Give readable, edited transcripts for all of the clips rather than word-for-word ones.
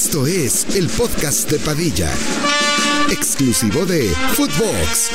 Esto es el podcast de Padilla, exclusivo de Footbox.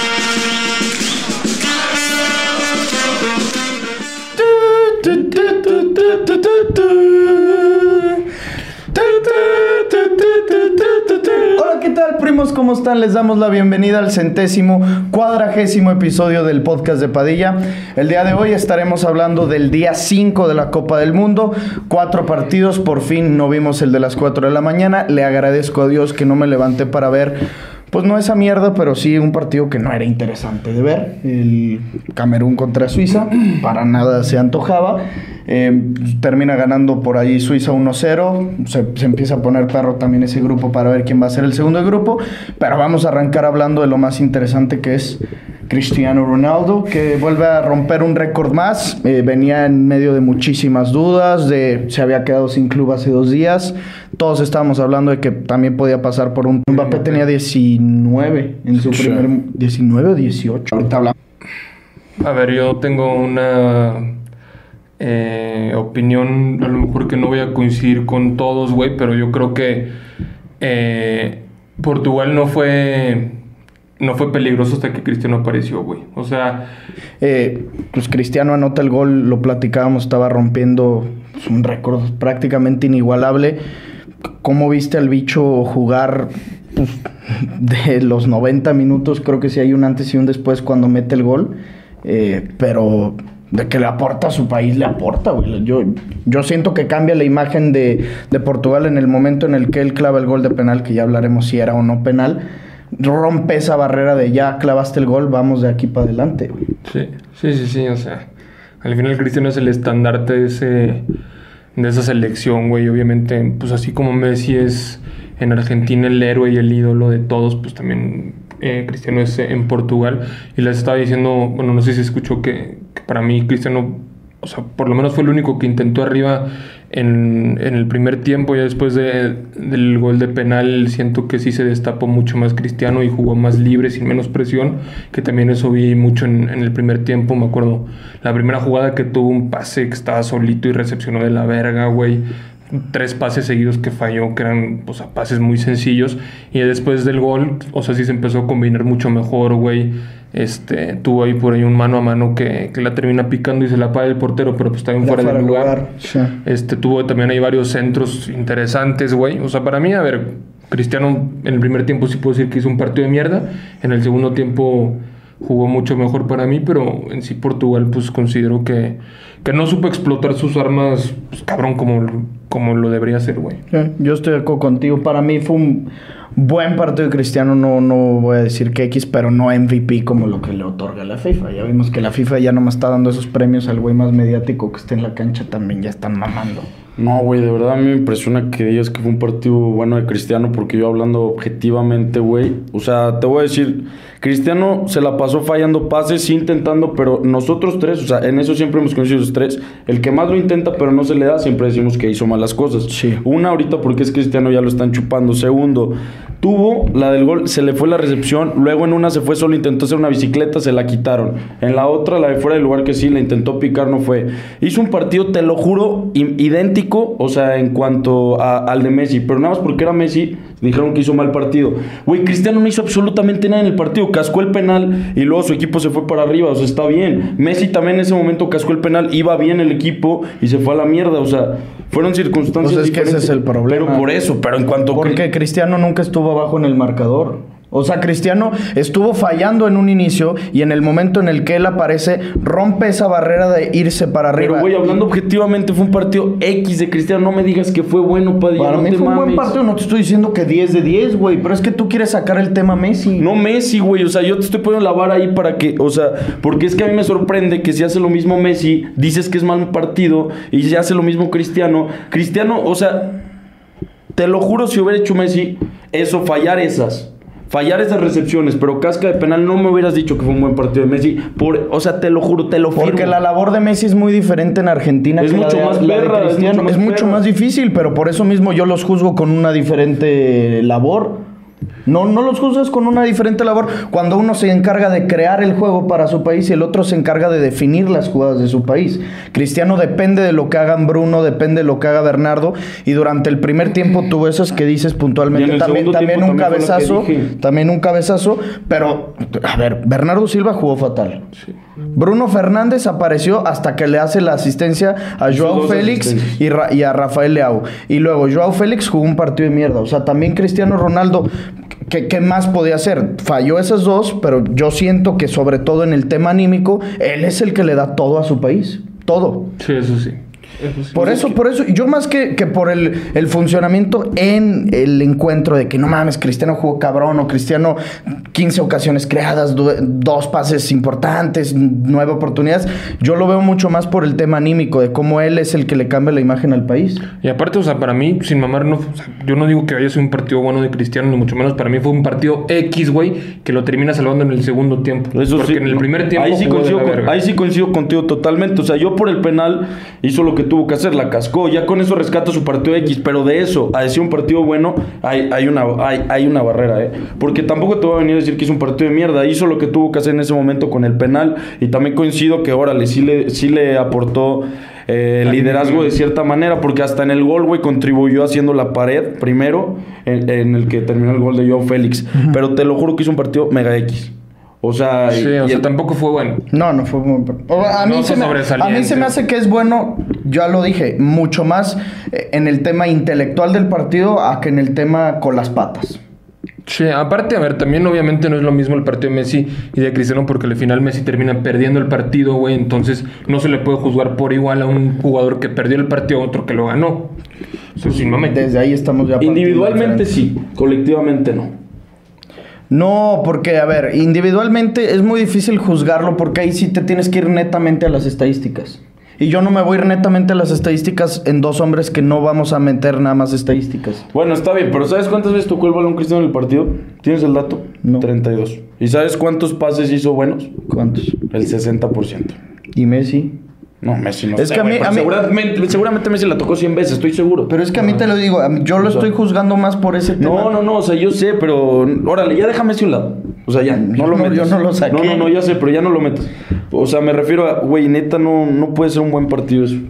Hola, ¿qué tal, primos? ¿Cómo están? Les damos la bienvenida al 140º episodio del podcast de Padilla. El día de hoy estaremos hablando del día 5 de la Copa del Mundo. 4 partidos, por fin no vimos el de las 4 de la mañana. Le agradezco a Dios que no me levanté para ver, pues no esa mierda, pero sí un partido que no era interesante de ver. El Camerún contra Suiza, para nada se antojaba. Termina ganando por ahí Suiza 1-0. Se empieza a poner perro también ese grupo para ver quién va a ser el segundo grupo. Pero vamos a arrancar hablando de lo más interesante, que es Cristiano Ronaldo, que vuelve a romper un récord más. Venía en medio de muchísimas dudas, se había quedado sin club hace 2 días. Todos estábamos hablando de que también podía pasar por un... Mbappé tenía 19 en su primer... 19 o 18. Ahorita hablamos. A ver, yo tengo una opinión, a lo mejor que no voy a coincidir con todos, güey, pero yo creo que Portugal no fue peligroso hasta que Cristiano apareció, güey. O sea... pues Cristiano anota el gol, lo platicábamos, estaba rompiendo un récord prácticamente inigualable. ¿Cómo viste al bicho jugar? Pues, de los 90 minutos, creo que sí hay un antes y un después cuando mete el gol. Pero de que le aporta a su país, le aporta, güey. Yo siento que cambia la imagen de Portugal en el momento en el que él clava el gol de penal, que ya hablaremos si era o no penal. Rompe esa barrera de ya clavaste el gol, vamos de aquí para adelante, güey. Sí, o sea, al final Cristiano es el estandarte de esa selección, güey. Obviamente, pues así como Messi es en Argentina el héroe y el ídolo de todos, pues también Cristiano es en Portugal. Y les estaba diciendo, bueno, no sé si escuchó que para mí Cristiano, o sea, por lo menos fue el único que intentó arriba en el primer tiempo. Ya después del gol de penal siento que sí se destapó mucho más Cristiano y jugó más libre, sin menos presión, que también eso vi mucho en el primer tiempo. Me acuerdo la primera jugada que tuvo un pase que estaba solito y recepcionó de la verga, güey. 3 pases seguidos que falló, que eran, pues, pases muy sencillos. Y después del gol, o sea, sí se empezó a combinar mucho mejor, güey. Tuvo ahí por ahí un mano a mano que la termina picando y se la paga el portero, pero pues también fuera del lugar. Sí. Tuvo también ahí varios centros interesantes, güey. O sea, para mí, a ver, Cristiano en el primer tiempo sí puedo decir que hizo un partido de mierda. En el segundo tiempo jugó mucho mejor para mí, pero en sí Portugal pues considero que no supo explotar sus armas, pues, cabrón, como lo debería hacer, güey. Sí, yo estoy de acuerdo contigo. Para mí fue un buen partido de Cristiano, no voy a decir que X, pero no MVP como lo que le otorga la FIFA. Ya vimos que la FIFA ya no me está dando esos premios al güey más mediático que esté en la cancha, también ya están mamando. No, güey, de verdad a mí me impresiona que digas que fue un partido bueno de Cristiano, porque yo hablando objetivamente, güey, o sea, te voy a decir, Cristiano se la pasó fallando pases, sí intentando, pero nosotros 3, o sea, en eso siempre hemos conocido los 3, el que más lo intenta pero no se le da, siempre decimos que hizo malas cosas. Sí. Una, ahorita porque es Cristiano, ya lo están chupando. Segundo, tuvo la del gol, se le fue la recepción, luego en una se fue solo, intentó hacer una bicicleta, se la quitaron. En la otra, la de fuera del lugar, que sí, la intentó picar, no fue. Hizo un partido, te lo juro, idéntico, o sea, en cuanto al de Messi, pero nada más porque era Messi, dijeron que hizo mal partido. Güey, Cristiano no hizo absolutamente nada en el partido, cascó el penal y luego su equipo se fue para arriba, o sea, está bien. Messi también en ese momento cascó el penal, iba bien el equipo y se fue a la mierda, o sea, fueron circunstancias pues es diferentes. Que ese es el problema. Pero por eso, pero en cuanto... Porque Cristiano nunca estuvo abajo en el marcador. O sea, Cristiano estuvo fallando en un inicio y en el momento en el que él aparece, rompe esa barrera de irse para arriba. Pero, güey, hablando objetivamente, fue un partido X de Cristiano. No me digas que fue bueno, Padilla. Para mí fue un buen partido. No te estoy diciendo que 10 de 10, güey. Pero es que tú quieres sacar el tema Messi. No Messi, güey. O sea, yo te estoy poniendo la vara ahí para que... O sea, porque es que a mí me sorprende que si hace lo mismo Messi, dices que es mal partido, y si hace lo mismo Cristiano. Cristiano, o sea, te lo juro, si hubiera hecho Messi eso, fallar esas recepciones, pero casca de penal, no me hubieras dicho que fue un buen partido de Messi. O sea, te lo juro, te lo firmo. Porque la labor de Messi es muy diferente en Argentina. Es mucho más perra, es mucho más difícil, pero por eso mismo yo los juzgo con una diferente labor. No los juzgas con una diferente labor cuando uno se encarga de crear el juego para su país y el otro se encarga de definir las jugadas de su país. Cristiano depende de lo que hagan Bruno, depende de lo que haga Bernardo, y durante el primer tiempo tuvo esas que dices puntualmente, también un cabezazo, pero a ver, Bernardo Silva jugó fatal. Sí. Bruno Fernández apareció hasta que le hace la asistencia a Joao Félix y a Rafael Leao. Y luego Joao Félix jugó un partido de mierda. O sea, también Cristiano Ronaldo, ¿qué más podía hacer? Falló esas dos, pero yo siento que sobre todo en el tema anímico, él es el que le da todo a su país. Todo. Sí, eso sí. Por eso, yo más que por el funcionamiento en el encuentro de que no mames, Cristiano jugó cabrón, o Cristiano 15 ocasiones creadas, 2 pases importantes, 9 oportunidades, yo lo veo mucho más por el tema anímico, de cómo él es el que le cambia la imagen al país. Y aparte, o sea, para mí, sin mamar, no, o sea, yo no digo que haya sido un partido bueno de Cristiano, ni mucho menos, para mí fue un partido X, güey, que lo termina salvando en el segundo tiempo. Eso porque sí, en el primer tiempo ahí sí coincido contigo totalmente. O sea, yo por el penal hizo lo que tuvo que hacer, la cascó, ya con eso rescata su partido X, pero de eso a decir un partido bueno hay una barrera, porque tampoco te voy a venir a decir que es un partido de mierda. Hizo lo que tuvo que hacer en ese momento con el penal, y también coincido que órale, sí le aportó liderazgo de cierta manera, porque hasta en el gol, güey, contribuyó haciendo la pared primero en el que terminó el gol de Joao Félix. Pero te lo juro que hizo un partido mega X. O sea, tampoco fue bueno. No fue muy bueno. A mí se me hace que es bueno, ya lo dije, mucho más en el tema intelectual del partido a que en el tema con las patas. Sí, aparte, a ver, también obviamente no es lo mismo el partido de Messi y de Cristiano, porque al final Messi termina perdiendo el partido, güey. Entonces no se le puede juzgar por igual a un jugador que perdió el partido a otro que lo ganó. Eso sí, no me... Desde ahí estamos ya... Individualmente sí, colectivamente no. No, porque, a ver, individualmente es muy difícil juzgarlo, porque ahí sí te tienes que ir netamente a las estadísticas. Y yo no me voy a ir netamente a las estadísticas en 2 hombres que no vamos a meter nada más estadísticas. Bueno, está bien, pero ¿sabes cuántas veces tocó el balón Cristiano en el partido? ¿Tienes el dato? No. 32. ¿Y sabes cuántos pases hizo buenos? ¿Cuántos? El 60%. ¿Y Messi? No, Messi no. Es que a mí seguramente Messi la tocó 100 veces, estoy seguro. Pero es que a mí te lo digo, yo lo estoy juzgando más por ese tema. No, o sea, yo sé, pero órale, ya deja Messi a un lado. O sea, ya, no lo metas. Yo no lo saqué. No, ya sé, pero ya no lo metas. O sea, me refiero a, güey, neta, no puede ser un buen partido eso.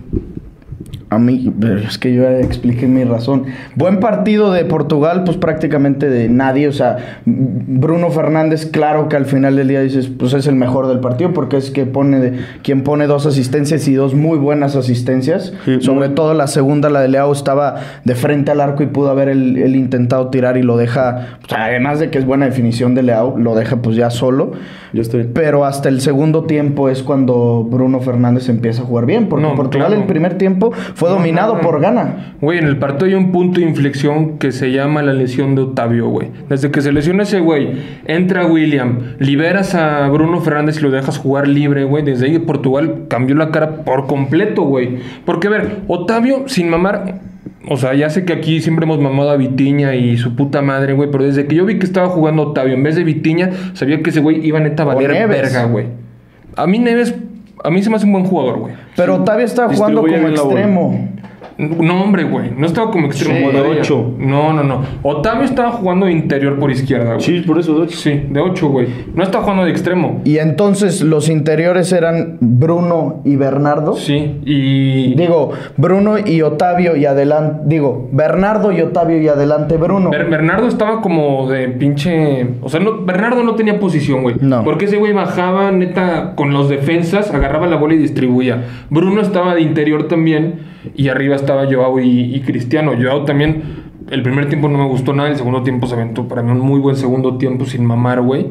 A mí, pero es que yo ya expliqué mi razón. Buen partido de Portugal, pues prácticamente de nadie. O sea, Bruno Fernández, claro que al final del día dices, pues es el mejor del partido, porque es quien pone 2 asistencias y 2 muy buenas asistencias. Sí, sobre todo la segunda, la de Leao, estaba de frente al arco y pudo haber él intentado tirar y lo deja, pues, además de que es buena definición de Leao, lo deja pues ya solo. Yo estoy. Pero hasta el segundo tiempo es cuando Bruno Fernández empieza a jugar bien, porque Portugal el primer tiempo fue dominado por Ghana. Güey, en el partido hay un punto de inflexión que se llama la lesión de Otavio, güey. Desde que se lesiona ese güey, entra William, liberas a Bruno Fernández y lo dejas jugar libre, güey. Desde ahí Portugal cambió la cara por completo, güey. Porque, a ver, Otavio, sin mamar... O sea, ya sé que aquí siempre hemos mamado a Vitinha y su puta madre, güey. Pero desde que yo vi que estaba jugando Otavio en vez de Vitinha, sabía que ese güey iba neta a valer verga, güey. A mí Neves... A mí se me hace un buen jugador, güey. Pero Otavio estaba jugando como extremo. No, hombre, güey. No estaba como extremo. Sí, de 8. No. Otavio estaba jugando de interior por izquierda, güey. Sí, por eso de 8. Sí, de 8, güey. No estaba jugando de extremo. Y entonces los interiores eran Bruno y Bernardo. Sí, y... Digo, Bruno y Otavio y adelante... Digo, Bernardo y Otavio y adelante Bruno. Bernardo estaba como de pinche... O sea, Bernardo no tenía posición, güey. No. Porque ese güey bajaba, neta, con los defensas, agarraba la bola y distribuía. Bruno estaba de interior también... Y arriba estaba Joao y Cristiano. Joao también, el primer tiempo no me gustó nada. El segundo tiempo se aventó para mí un muy buen segundo tiempo sin mamar, güey.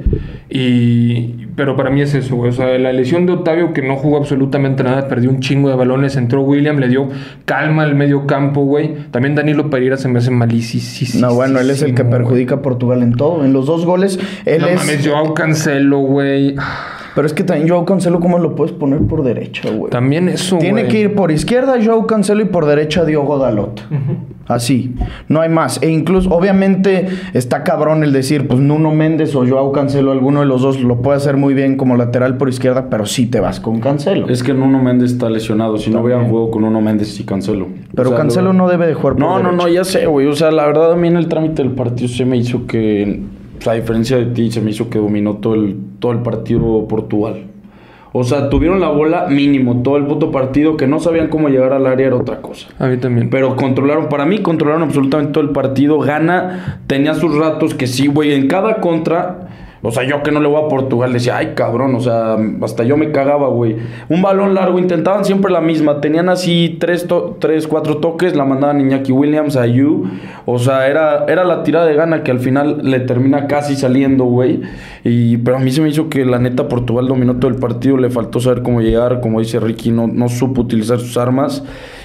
Pero para mí es eso, güey. O sea, la lesión de Otavio, que no jugó absolutamente nada, perdió un chingo de balones. Entró William, le dio calma al medio campo, güey. También Danilo Pereira se me hace malísimo. No, bueno, él es el que perjudica a Portugal en todo. En los 2 goles, él es... Mames, Joao Cancelo, güey. Pero es que también Joao Cancelo, ¿cómo lo puedes poner por derecha, güey? También eso, Tiene que ir por izquierda Joao Cancelo y por derecha Diogo Dalot. Así. No hay más. E incluso, obviamente, está cabrón el decir, pues Nuno Méndez o Joao Cancelo, alguno de los dos lo puede hacer muy bien como lateral por izquierda, pero sí te vas con Cancelo. Es que Nuno Méndez está lesionado. Si no hubieran jugado con Nuno Méndez y Cancelo. Pero o sea, Cancelo no debe de jugar por derecha. No, ya sé, güey. O sea, la verdad a mí en el trámite del partido se me hizo que... pues, a diferencia de ti, se me hizo que dominó todo el partido Portugal. O sea, tuvieron la bola mínimo todo el puto partido, que no sabían cómo llegar al área era otra cosa. A mí también. Pero controlaron absolutamente todo el partido. Gana tenía sus ratos que sí, güey, en cada contra. O sea, yo que no le voy a Portugal decía, ay, cabrón, o sea, hasta yo me cagaba, güey. Un balón largo, intentaban siempre la misma. Tenían así 4 toques, la mandaban Iñaki Williams, a Yu. O sea, era la tirada de Gana que al final le termina casi saliendo, güey. Pero a mí se me hizo que la neta Portugal dominó todo el partido. Le faltó saber cómo llegar, como dice Ricky, no supo utilizar sus armas.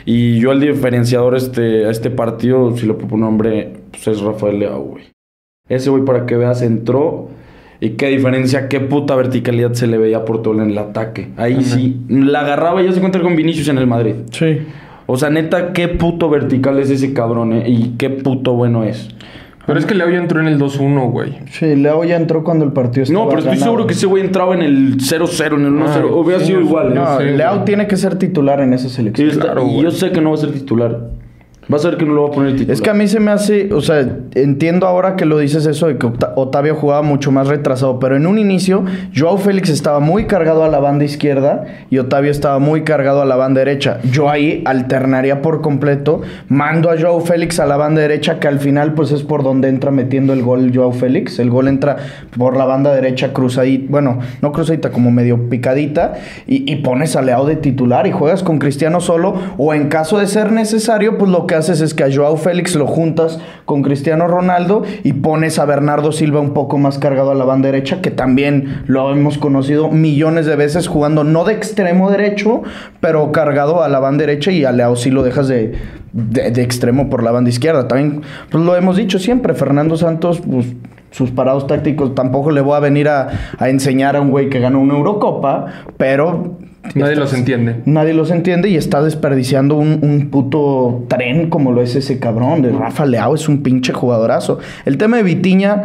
Y yo el diferenciador a este partido, si le puedo poner nombre, pues es Rafael Leao, güey. Ese güey, para que veas, entró... Y qué diferencia, qué puta verticalidad se le veía a Portugal en el ataque. Ahí sí, la agarraba y ya se encuentra con Vinicius en el Madrid. Sí. O sea, neta, qué puto vertical es ese cabrón, y qué puto bueno es. Pero es que Leao ya entró en el 2-1, güey. Sí, Leao ya entró cuando el partido estaba No, pero estoy seguro que ese güey entraba en el 0-0, en el 1-0. Hubiera sido igual. No, Sí, Leao güey. tiene que ser titular en esa selección. Y yo sé que no va a ser titular. Vas a ver que no lo va a poner titular. Es que a mí se me hace, o sea, entiendo ahora que lo dices eso de que Otavio jugaba mucho más retrasado, pero en un inicio Joao Félix estaba muy cargado a la banda izquierda y Otavio estaba muy cargado a la banda derecha. Yo ahí alternaría por completo, mando a Joao Félix a la banda derecha, que al final pues es por donde entra metiendo el gol Joao Félix. El gol entra por la banda derecha cruzadita, bueno, no cruzadita, como medio picadita, y pones a Leao de titular y juegas con Cristiano solo, o en caso de ser necesario, pues lo que haces es que a Joao Félix lo juntas con Cristiano Ronaldo y pones a Bernardo Silva un poco más cargado a la banda derecha, que también lo hemos conocido millones de veces jugando no de extremo derecho, pero cargado a la banda derecha, y a Leao sí lo dejas de extremo por la banda izquierda. También pues lo hemos dicho siempre, Fernando Santos, pues sus parados tácticos, tampoco le voy a venir a enseñar a un güey que ganó una Eurocopa, pero... Nadie los entiende. Nadie los entiende y está desperdiciando un puto tren como lo es ese cabrón de Rafa Leao. Es un pinche jugadorazo. El tema de Vitinha,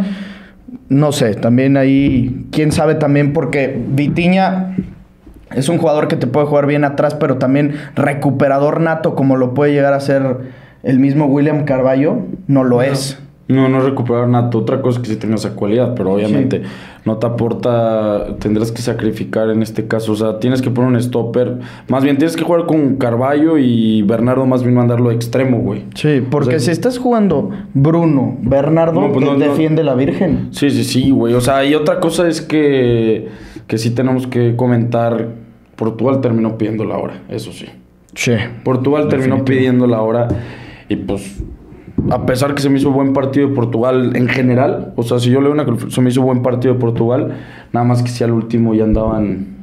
no sé, también ahí, quién sabe también, porque Vitinha es un jugador que te puede jugar bien atrás, pero también recuperador nato, como lo puede llegar a ser el mismo William Carvalho, no lo es. No recuperar nato. Otra cosa es que sí tenga esa cualidad, pero obviamente no te aporta. Tendrás que sacrificar en este caso. O sea, tienes que poner un stopper. Más bien tienes que jugar con Carvalho y Bernardo, más bien mandarlo de extremo, güey. Sí, porque si estás jugando Bruno, Bernardo, defiende la Virgen. Sí, güey. O sea, y otra cosa es que sí tenemos que comentar. Portugal terminó pidiendo la hora, eso sí. Sí. Portugal terminó pidiendo la hora y pues... A pesar que se me hizo buen partido de Portugal en general, o sea, si yo leo se me hizo buen partido de Portugal, nada más que si al último ya andaban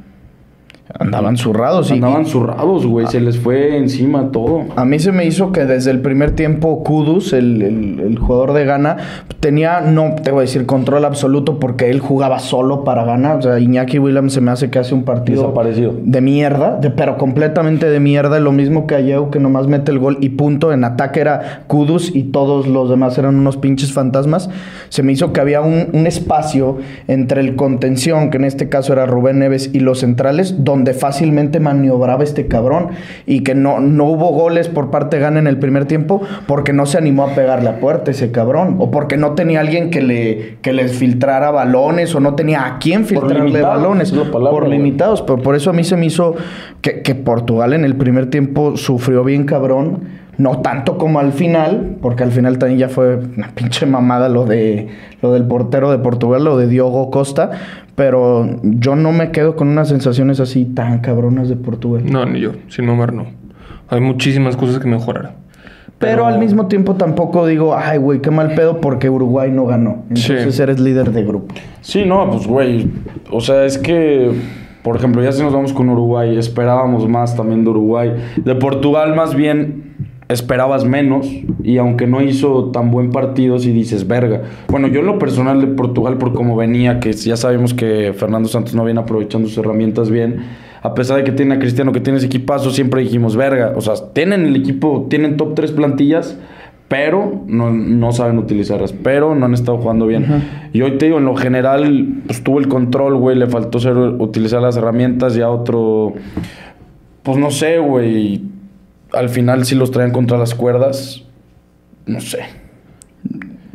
zurrados. Andaban zurrados, güey, se les fue encima todo. A mí se me hizo que desde el primer tiempo Kudus, el jugador de Ghana, tenía, no te voy a decir control absoluto, porque él jugaba solo para Ghana. O sea, Iñaki Williams se me hace que hace un partido desaparecido, de mierda, pero completamente de mierda. Lo mismo que Ayew, que nomás mete el gol y punto. En ataque era Kudus y todos los demás eran unos pinches fantasmas. Se me hizo que había un espacio entre el contención, que en este caso era Rubén Neves, y los centrales, donde fácilmente maniobraba este cabrón, y que no hubo goles por parte de Ghana en el primer tiempo porque no se animó a pegarle a puerta ese cabrón, o porque no tenía alguien que les filtrara balones, o no tenía a quién filtrarle balones, por limitados. Pero por eso a mí se me hizo que Portugal en el primer tiempo sufrió bien cabrón. No tanto como al final, porque al final también ya fue una pinche mamada lo del portero de Portugal, lo de Diogo Costa. Pero yo no me quedo con unas sensaciones así tan cabronas de Portugal. No, ni yo, sin mamar no. Hay muchísimas cosas que mejorar. Pero al mismo tiempo tampoco digo, ay, güey, qué mal pedo porque Uruguay no ganó. Entonces eres líder de grupo. Sí, no, pues, güey. O sea, es que... Por ejemplo, ya si nos vamos con Uruguay, esperábamos más también de Uruguay. De Portugal, más bien, esperabas menos. Y aunque no hizo tan buen partido, sí dices, verga. Bueno, yo en lo personal de Portugal, por cómo venía, que ya sabemos que Fernando Santos no viene aprovechando sus herramientas bien. A pesar de que tiene a Cristiano, que tiene ese equipazo, siempre dijimos, verga. O sea, tienen el equipo, tienen top 3 plantillas, pero no saben utilizarlas, pero no han estado jugando bien. Uh-huh. Y hoy te digo, en lo general, pues tuvo el control, güey, le faltó utilizar las herramientas, y a otro, pues no sé, güey, al final sí los traían contra las cuerdas, no sé.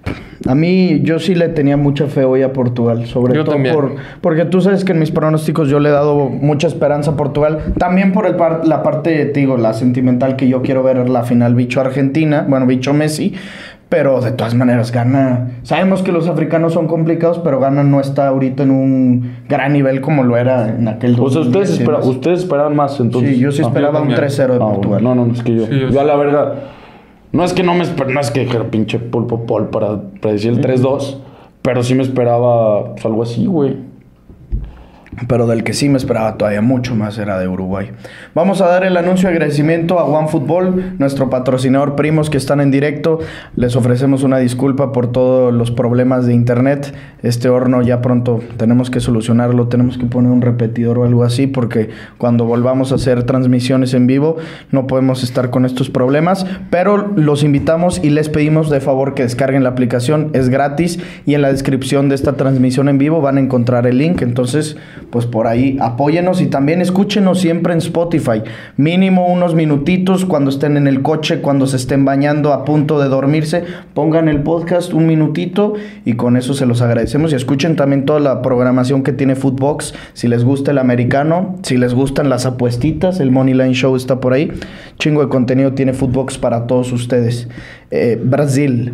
A mí, yo sí le tenía mucha fe hoy a Portugal, sobre Yo todo también. porque tú sabes que en mis pronósticos yo le he dado mucha esperanza a Portugal. También por la parte, te digo, la sentimental que yo quiero ver la final bicho-Argentina, bueno, bicho-Messi, pero de todas maneras Ghana. Sabemos que los africanos son complicados, pero Ghana no está ahorita en un gran nivel como lo era en aquel O sea, 2010. ustedes esperaban más, entonces. Sí, yo sí esperaba un también. 3-0 de Portugal. Bueno. No, es que yo. Sí, yo yo a sí. la verga. No es que no es que era pinche pulpo pol para predecir el 3-2, pero sí me esperaba pues, algo así, güey. Pero del que sí me esperaba todavía mucho más era de Uruguay. Vamos a dar el anuncio de agradecimiento a OneFootball, nuestro patrocinador Primos que están en directo. Les ofrecemos una disculpa por todos los problemas de internet. Este horno ya pronto tenemos que solucionarlo. Tenemos que poner un repetidor o algo así porque cuando volvamos a hacer transmisiones en vivo no podemos estar con estos problemas. Pero los invitamos y les pedimos de favor que descarguen la aplicación. Es gratis y en la descripción de esta transmisión en vivo van a encontrar el link. Entonces, pues por ahí apóyenos y también escúchenos siempre en Spotify. Mínimo unos minutitos cuando estén en el coche, cuando se estén bañando a punto de dormirse, pongan el podcast un minutito y con eso se los agradecemos. Y escuchen también toda la programación que tiene Footbox. Si les gusta el americano, si les gustan las apuestitas, el Moneyline Show está por ahí. Chingo de contenido tiene Footbox para todos ustedes. Brasil.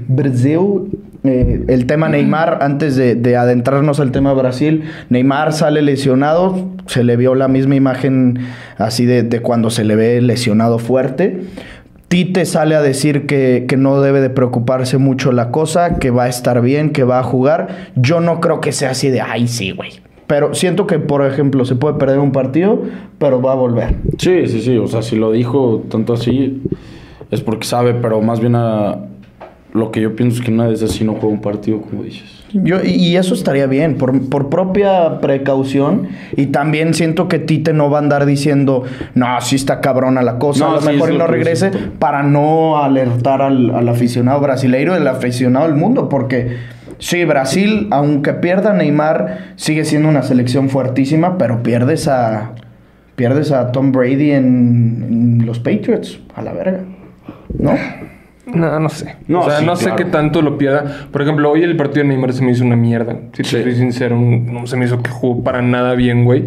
El tema Neymar, antes de adentrarnos al tema Brasil, Neymar sale lesionado, se le vio la misma imagen así de cuando se le ve lesionado fuerte. Tite sale a decir que no debe de preocuparse mucho la cosa, que va a estar bien, que va a jugar. Yo no creo que sea así de, ay sí, güey. Pero siento que, por ejemplo, se puede perder un partido, pero va a volver. Sí. O sea, si lo dijo tanto así, es porque sabe, pero más bien lo que yo pienso es que una de esas sí no juega un partido, como dices. Y eso estaría bien, por propia precaución. Y también siento que Tite no va a andar diciendo, no, sí está cabrona la cosa, No, a lo sí, mejor es y lo no que regrese, dices tú. para no alertar al aficionado brasileiro y al aficionado del mundo. Porque sí, Brasil, aunque pierda Neymar, sigue siendo una selección fuertísima, pero pierdes a Tom Brady en los Patriots, a la verga, ¿no? No sé. No, o sea, sí, no sé claro. qué tanto lo pierda. Por ejemplo, hoy el partido de Neymar se me hizo una mierda. Si te soy sincero, no se me hizo que jugó para nada bien, güey.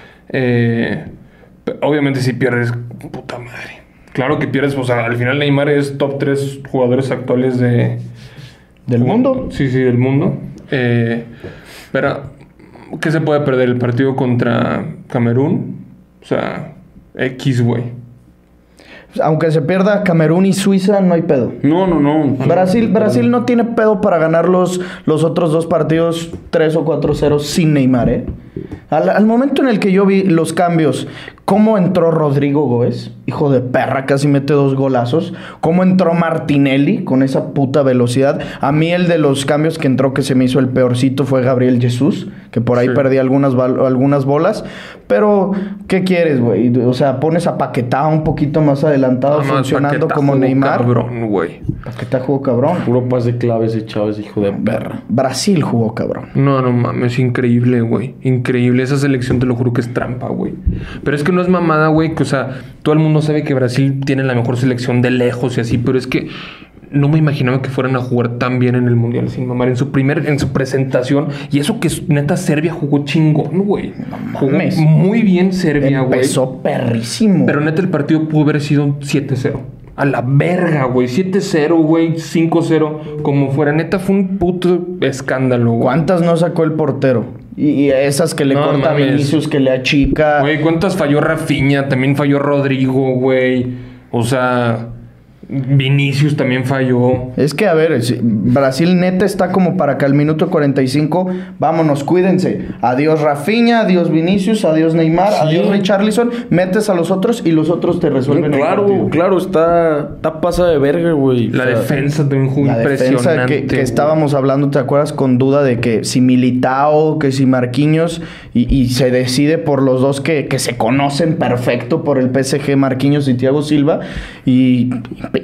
Obviamente si pierdes, puta madre. Claro que pierdes, o sea, al final Neymar es top 3 jugadores actuales ¿Del mundo? Sí, del mundo. Pero, ¿qué se puede perder? El partido contra Camerún. O sea, X, güey. Aunque se pierda Camerún y Suiza, no hay pedo. No. Brasil no tiene pedo para ganar los otros dos partidos 3 o 4-0 sin Neymar, ¿eh? Al momento en el que yo vi los cambios, cómo entró Rodrigo Góez, hijo de perra, casi mete 2 golazos. Cómo entró Martinelli con esa puta velocidad. A mí el de los cambios que entró que se me hizo el peorcito fue Gabriel Jesús, que por ahí perdí algunas bolas. Pero, ¿qué quieres, güey? O sea, pones a Paquetá un poquito más adelantado, funcionando Paquetá como jugó Neymar. cabrón, güey. Paquetá jugó cabrón. Puro pase clave ese chavo, ese hijo de perra. Brasil jugó cabrón. No mames, increíble, güey. Increíble. Esa selección te lo juro que es trampa, güey. Pero es que no es mamada, güey, que, o sea, todo el mundo sabe que Brasil tiene la mejor selección de lejos y así, pero es que no me imaginaba que fueran a jugar tan bien en el Mundial sin mamar. En su presentación. Y eso que neta Serbia jugó chingón, güey. Jugó mames. muy bien Serbia, güey. Empezó perrísimo. Pero neta el partido pudo haber sido 7-0. A la verga, güey. 7-0, güey. 5-0. Como fuera. Neta fue un puto escándalo, güey. ¿Cuántas no sacó el portero? Y esas que le No corta a mames. Vinicius, que le achica. Güey, ¿cuántas falló Rafinha? También falló Rodrigo, güey. O sea, Vinicius también falló. Es que, a ver, Brasil neta está como para que al minuto 45, vámonos, cuídense. Adiós Rafinha, adiós Vinicius, adiós Neymar, adiós Richarlison. Metes a los otros y los otros te resuelven el partido. Claro, está pasa de verga, güey. La O sea, defensa también jugó La defensa impresionante. que estábamos hablando, ¿te acuerdas? Con duda de que si Militao, que si Marquinhos, y se decide por los dos que se conocen perfecto por el PSG, Marquinhos y Thiago Silva, y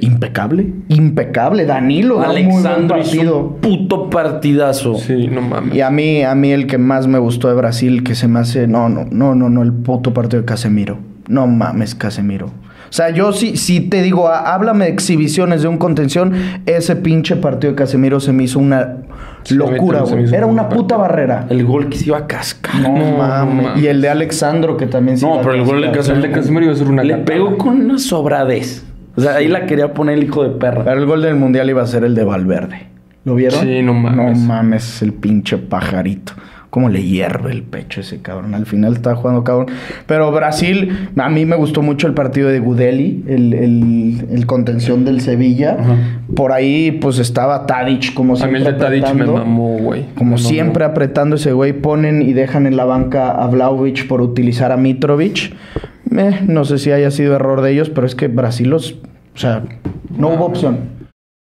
impecable. Danilo, da un muy buen Alexandro hizo partido. un puto partidazo. Sí, no mames. Y a mí el que más me gustó de Brasil, que se me hace... No, el puto partido de Casemiro. No mames, Casemiro. O O sea, yo sí te digo, háblame de exhibiciones de un contención. Ese pinche partido de Casemiro se me hizo una locura, güey. Era una puta barrera. El gol que se iba a cascar. No mames. Y el de Alexandro, que también se iba a pero el gol de cascar. El de Casemiro iba a ser una Le catada. pegó con una sobradez. O sea, ahí la quería poner el hijo de perra. Pero el gol del Mundial iba a ser el de Valverde. ¿Lo vieron? Sí, no mames. No mames, el pinche pajarito. Cómo le hierve el pecho a ese cabrón. Al final está jugando cabrón. Pero Brasil, a mí me gustó mucho el partido de Gudeli, el contención del Sevilla. Ajá. Por ahí, pues, estaba Tadic, como A mí siempre el de Tadic me apretando. mamó, güey. Como Me mamó. siempre apretando ese güey. Ponen y dejan en la banca a Vlahovic por utilizar a Mitrovic. No sé si haya sido error de ellos, pero es que Brasil O sea, no hubo opción.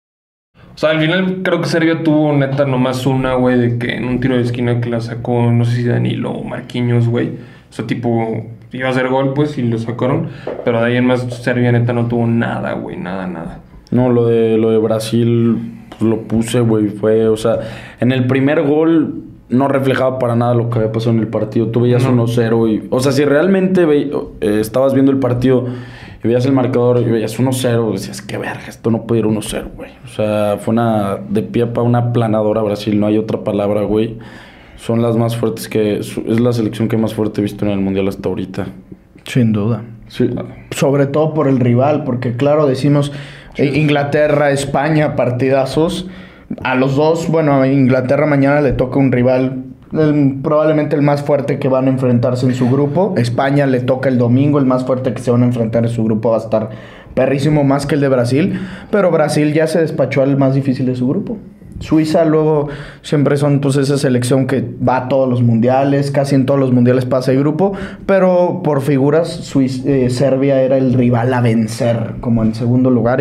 O sea, al final creo que Serbia tuvo neta nomás una, güey, de que en un tiro de esquina que la sacó, no sé si Danilo o Marquinhos, güey. O sea, tipo, iba a hacer gol, pues, y lo sacaron. Pero de ahí en más, Serbia neta no tuvo nada, güey, nada. No, lo de Brasil, pues lo puse, güey. Fue, o sea, en el primer gol no reflejaba para nada lo que había pasado en el partido. Tú veías 1-0 y... O sea, si realmente estabas viendo el partido y veías el marcador y veías 1-0, decías, qué verga, esto no puede ir 1-0, güey. O sea, fue una de pie para una planadora Brasil, no hay otra palabra, güey. Son las más fuertes es la selección que más fuerte he visto en el Mundial hasta ahorita. Sin duda. Sí. Sobre todo por el rival, porque claro, decimos Inglaterra, España, partidazos. A los dos, bueno, a Inglaterra mañana le toca un rival, probablemente el más fuerte que van a enfrentarse en su grupo. España le toca el domingo, el más fuerte que se van a enfrentar en su grupo va a estar perrísimo, más que el de Brasil. Pero Brasil ya se despachó al más difícil de su grupo. Suiza luego siempre son pues esa selección que va a todos los mundiales, casi en todos los mundiales pasa el grupo, pero por figuras Serbia era el rival a vencer como en segundo lugar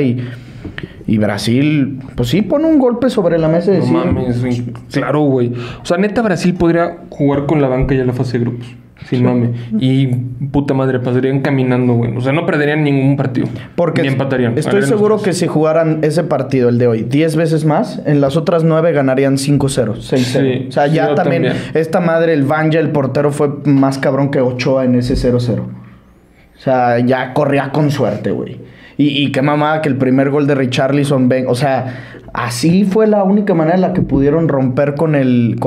y Brasil pues sí pone un golpe sobre la mesa y No decir, mames, güey. Claro, güey. O sea, neta, Brasil podría jugar con la banca ya en la fase de grupos. Sin mame. Y puta madre, pasarían caminando, güey. O sea, no perderían ningún partido. porque Ni empatarían. estoy Ganarían seguro los que tres. si jugaran ese partido, el de hoy, 10 veces más, en las otras 9 ganarían 5-0, 6-0. Sí, O sea, ya yo también, también. esta madre, el Vanja, el portero, fue más cabrón que Ochoa en ese 0-0. O sea, ya corría con suerte, güey. Y qué mamada que el primer gol de Richarlison, o sea, así fue la única manera en la que pudieron romper con el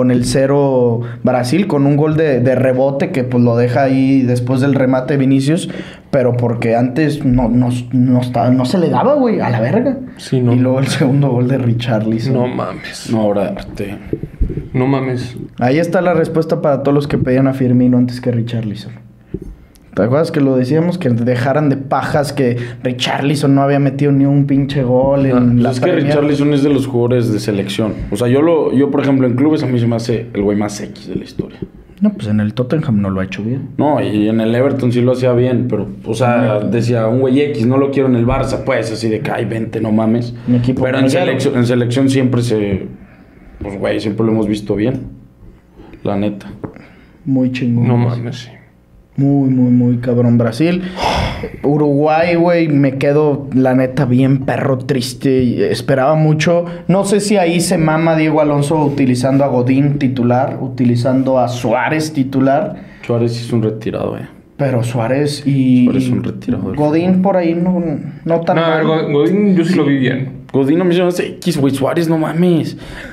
0 Brasil, con un gol de rebote que pues lo deja ahí después del remate de Vinicius, pero porque antes no se le daba, güey, a la verga. Sí, no. Y luego el segundo gol de Richarlison. No mames. No, ahora arte. No mames. Ahí está la respuesta para todos los que pedían a Firmino antes que Richarlison. ¿Te acuerdas que lo decíamos? Que dejaran de pajas que Richarlison no había metido ni un pinche gol en la Es que Premier. Richarlison es de los jugadores de selección. O sea, yo por ejemplo, en clubes a mí se me hace el güey más X de la historia. No, pues en el Tottenham no lo ha hecho bien. No, y en el Everton sí lo hacía bien, pero, o sea, decía, un güey X, no lo quiero en el Barça, pues, así de que, ay, vente, no mames. Mi equipo Pero en selección siempre pues, güey, siempre lo hemos visto bien. La neta. Muy chingón. No mames, sí. Muy, muy, muy cabrón Brasil. Uruguay, güey, me quedo, la neta, bien perro triste. Esperaba mucho. No sé si ahí se mama Diego Alonso utilizando a Godín titular, utilizando a Suárez titular. Suárez hizo un retirado, Pero Suárez Suárez un retirado. Godín por ahí no tan mal. No, Godín yo sí lo vi bien. Godín no me hizo X, güey, Suárez, no mames.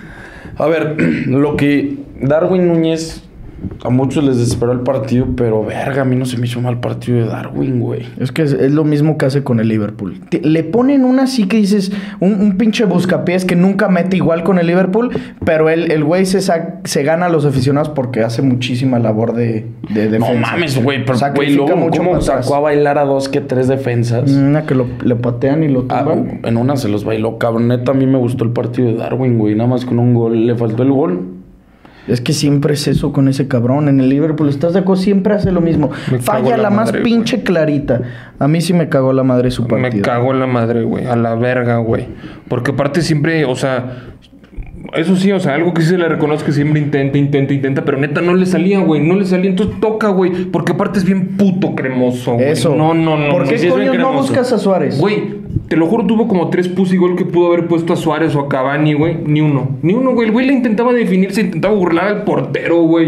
A ver, lo que Darwin Núñez... A muchos les desesperó el partido, pero verga, a mí no se me hizo mal partido de Darwin, güey. Es que es lo mismo que hace con el Liverpool. Le ponen una así que dices, un pinche buscapiés que nunca mete igual con el Liverpool, pero el güey se gana a los aficionados porque hace muchísima labor de defensa. No mames, güey, pero güey, Sacrifica luego mucho cómo para atrás. sacó a bailar a 2 que 3 defensas. Una que le patean y lo tumban. En una se los bailó, cabrón. Neta, a mí me gustó el partido de Darwin, güey. Nada más con un gol. Le faltó el gol. Es que siempre es eso con ese cabrón. En el Liverpool, ¿estás de acuerdo? Siempre hace lo mismo. Me Falla cago en la la más madre, pinche clarita. A mí sí me cagó la madre su partido. Me cagó en la madre, güey. A la verga, güey. Porque aparte siempre, o sea... Eso sí, o sea, algo que sí se le reconozco que siempre intenta, pero neta no le salía, güey. No le salía, entonces toca, güey. Porque aparte es bien puto cremoso, güey. Eso. No. ¿Por qué sí es bien coño no cremoso. buscas a Suárez? Güey, te lo juro, tuvo como 3 pussy gol que pudo haber puesto a Suárez o a Cavani, güey. Ni uno, güey. El güey le intentaba definirse, intentaba burlar al portero, güey.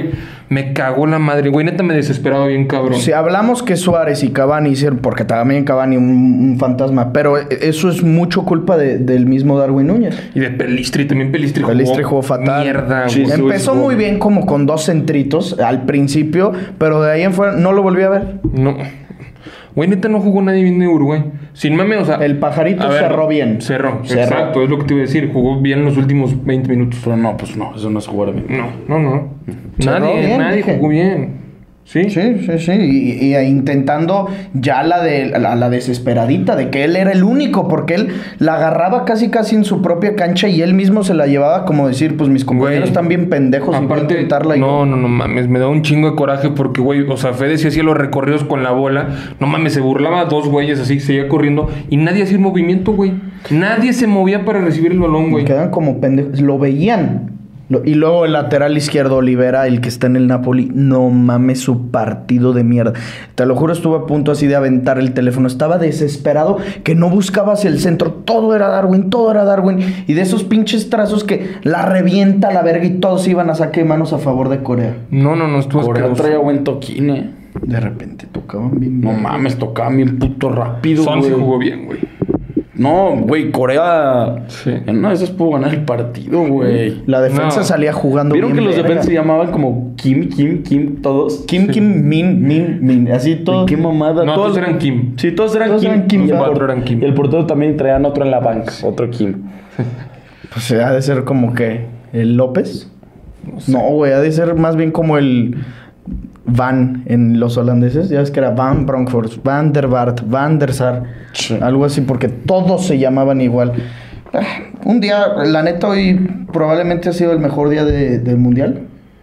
Me cagó la madre, güey. Neta me desesperaba bien, cabrón. Si hablamos que Suárez y Cavani hicieron, porque también Cavani un fantasma, pero eso es mucho culpa del mismo Darwin Núñez. Y de Pelistri, también Pelistri jugó fatal. Mierda, Sí, güey. Empezó muy bien como con 2 centritos al principio, pero de ahí en fuera no lo volví a ver. No. Güey, neta no jugó nadie bien de Uruguay. Sin mame, o sea... El Pajarito a ver, cerró bien. Cerró, exacto. Es lo que te iba a decir. Jugó bien los últimos 20 minutos. Pero no, pues no, eso no es jugar bien. No. Cerró bien, Nadie dije. jugó bien. ¿Sí? Sí. Y intentando ya la desesperadita de que él era el único, porque él la agarraba casi en su propia cancha y él mismo se la llevaba como decir, pues mis compañeros Güey, están bien pendejos y voy a intentarla. no mames, me da un chingo de coraje porque, güey, o sea, Fede sí hacía los recorridos con la bola, no mames, se burlaba a 2 güeyes así, seguía corriendo y nadie hacía el movimiento, güey. Nadie se movía para recibir el balón, güey. Quedan como pendejos, lo veían. Y luego el lateral izquierdo, Olivera, el que está en el Napoli, no mames su partido de mierda. Te lo juro, estuve a punto así de aventar el teléfono. Estaba desesperado que no buscaba hacia el centro. Todo era Darwin. Y de esos pinches trazos que la revienta la verga y todos iban a saque de manos a favor de Corea. No, estuvo Corea asqueroso. traía buen toquín, De repente tocaban bien. No mames, tocaban bien puto rápido, Son güey. sí jugó bien, güey. No, güey, Corea... Sí. En una de esas pudo ganar el partido, güey. La defensa No. salía jugando ¿Vieron bien que los verga. defensas se llamaban como Kim, todos? Kim, Min. Así todo. ¿Qué mamada? No, todos eran Kim. Sí, todos eran Todos Kim. eran Kim. Y el 4 eran Kim. Y el portero también traían otro en la banca, otro Kim. Pues ha de ser como que el López. No, güey, ha de ser más bien como el Van en los holandeses. Ya ves que era Van Bronckhorst, Van der Vaart, Van der Sar. Sí. Algo así, porque todos se llamaban igual. Un día, la neta, hoy probablemente ha sido el mejor día del Mundial.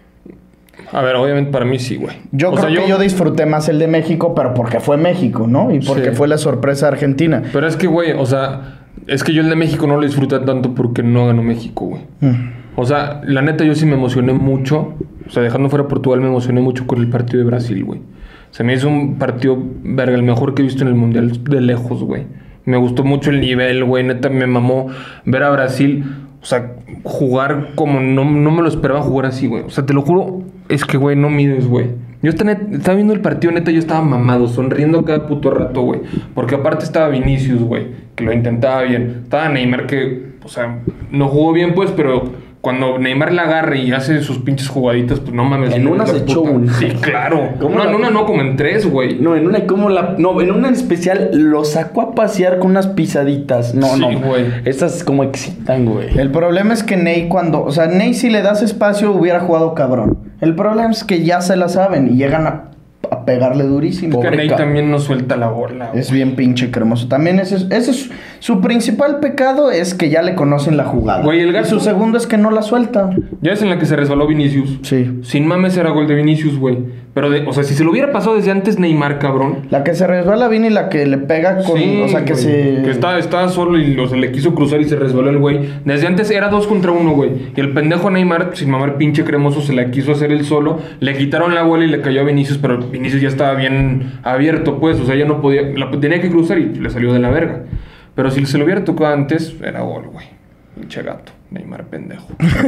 A ver, obviamente para mí sí, güey. Yo O creo sea, que yo disfruté más el de México, pero porque fue México, ¿no? Y porque Sí. fue la sorpresa de Argentina. Pero es que, güey, o sea... Es que yo el de México no lo disfruté tanto porque no ganó México, güey. O sea, la neta yo sí me emocioné mucho. O sea, dejando fuera Portugal, me emocioné mucho con el partido de Brasil, güey. Se me hizo un partido, verga, el mejor que he visto en el Mundial de lejos, güey. Me gustó mucho el nivel, güey. Neta, me mamó ver a Brasil, o sea, jugar como no me lo esperaba jugar así, güey. O sea, te lo juro, es que, güey, no mides, güey. Yo estaba viendo el partido, neta, yo estaba mamado, sonriendo cada puto rato, güey. Porque aparte estaba Vinicius, güey, que lo intentaba bien. Estaba Neymar, que, o sea, no jugó bien, pues, pero cuando Neymar la agarra y hace sus pinches jugaditas, pues no mames. En no, una la se echó puta. una. Sí, claro. ¿Cómo No, la- en una no, como en 3, güey. No, en una como la... No, en una en especial lo sacó a pasear con unas pisaditas. No, Sí, no. güey. Esas como excitan, güey. El problema es que Ney o sea, Ney si le das espacio hubiera jugado cabrón. El problema es que ya se la saben y llegan a pegarle durísimo. Que Ney ca- también no suelta la bola, güey. Es bien pinche cremoso. También ese es su principal pecado es que ya le conocen la jugada. Güey, el Y gato- su segundo es que no la suelta. Ya es en la que se resbaló Vinicius. Sí. Sin mames era gol de Vinicius, güey. Pero, o sea, si se lo hubiera pasado desde antes Neymar, cabrón. La que se resbala bien y la que le pega con... Sí, o sea, que güey. se... Que estaba solo y o sea, le quiso cruzar y se resbaló el güey. Desde antes era 2 contra 1, güey. Y el pendejo Neymar, sin mamar pinche cremoso, se la quiso hacer él solo. Le quitaron la bola y le cayó a Vinicius, pero Vinicius ya estaba bien abierto, pues. O sea, ya no podía... tenía que cruzar y le salió de la verga. Pero si se lo hubiera tocado antes, era gol, güey. Pinche gato. Neymar pendejo.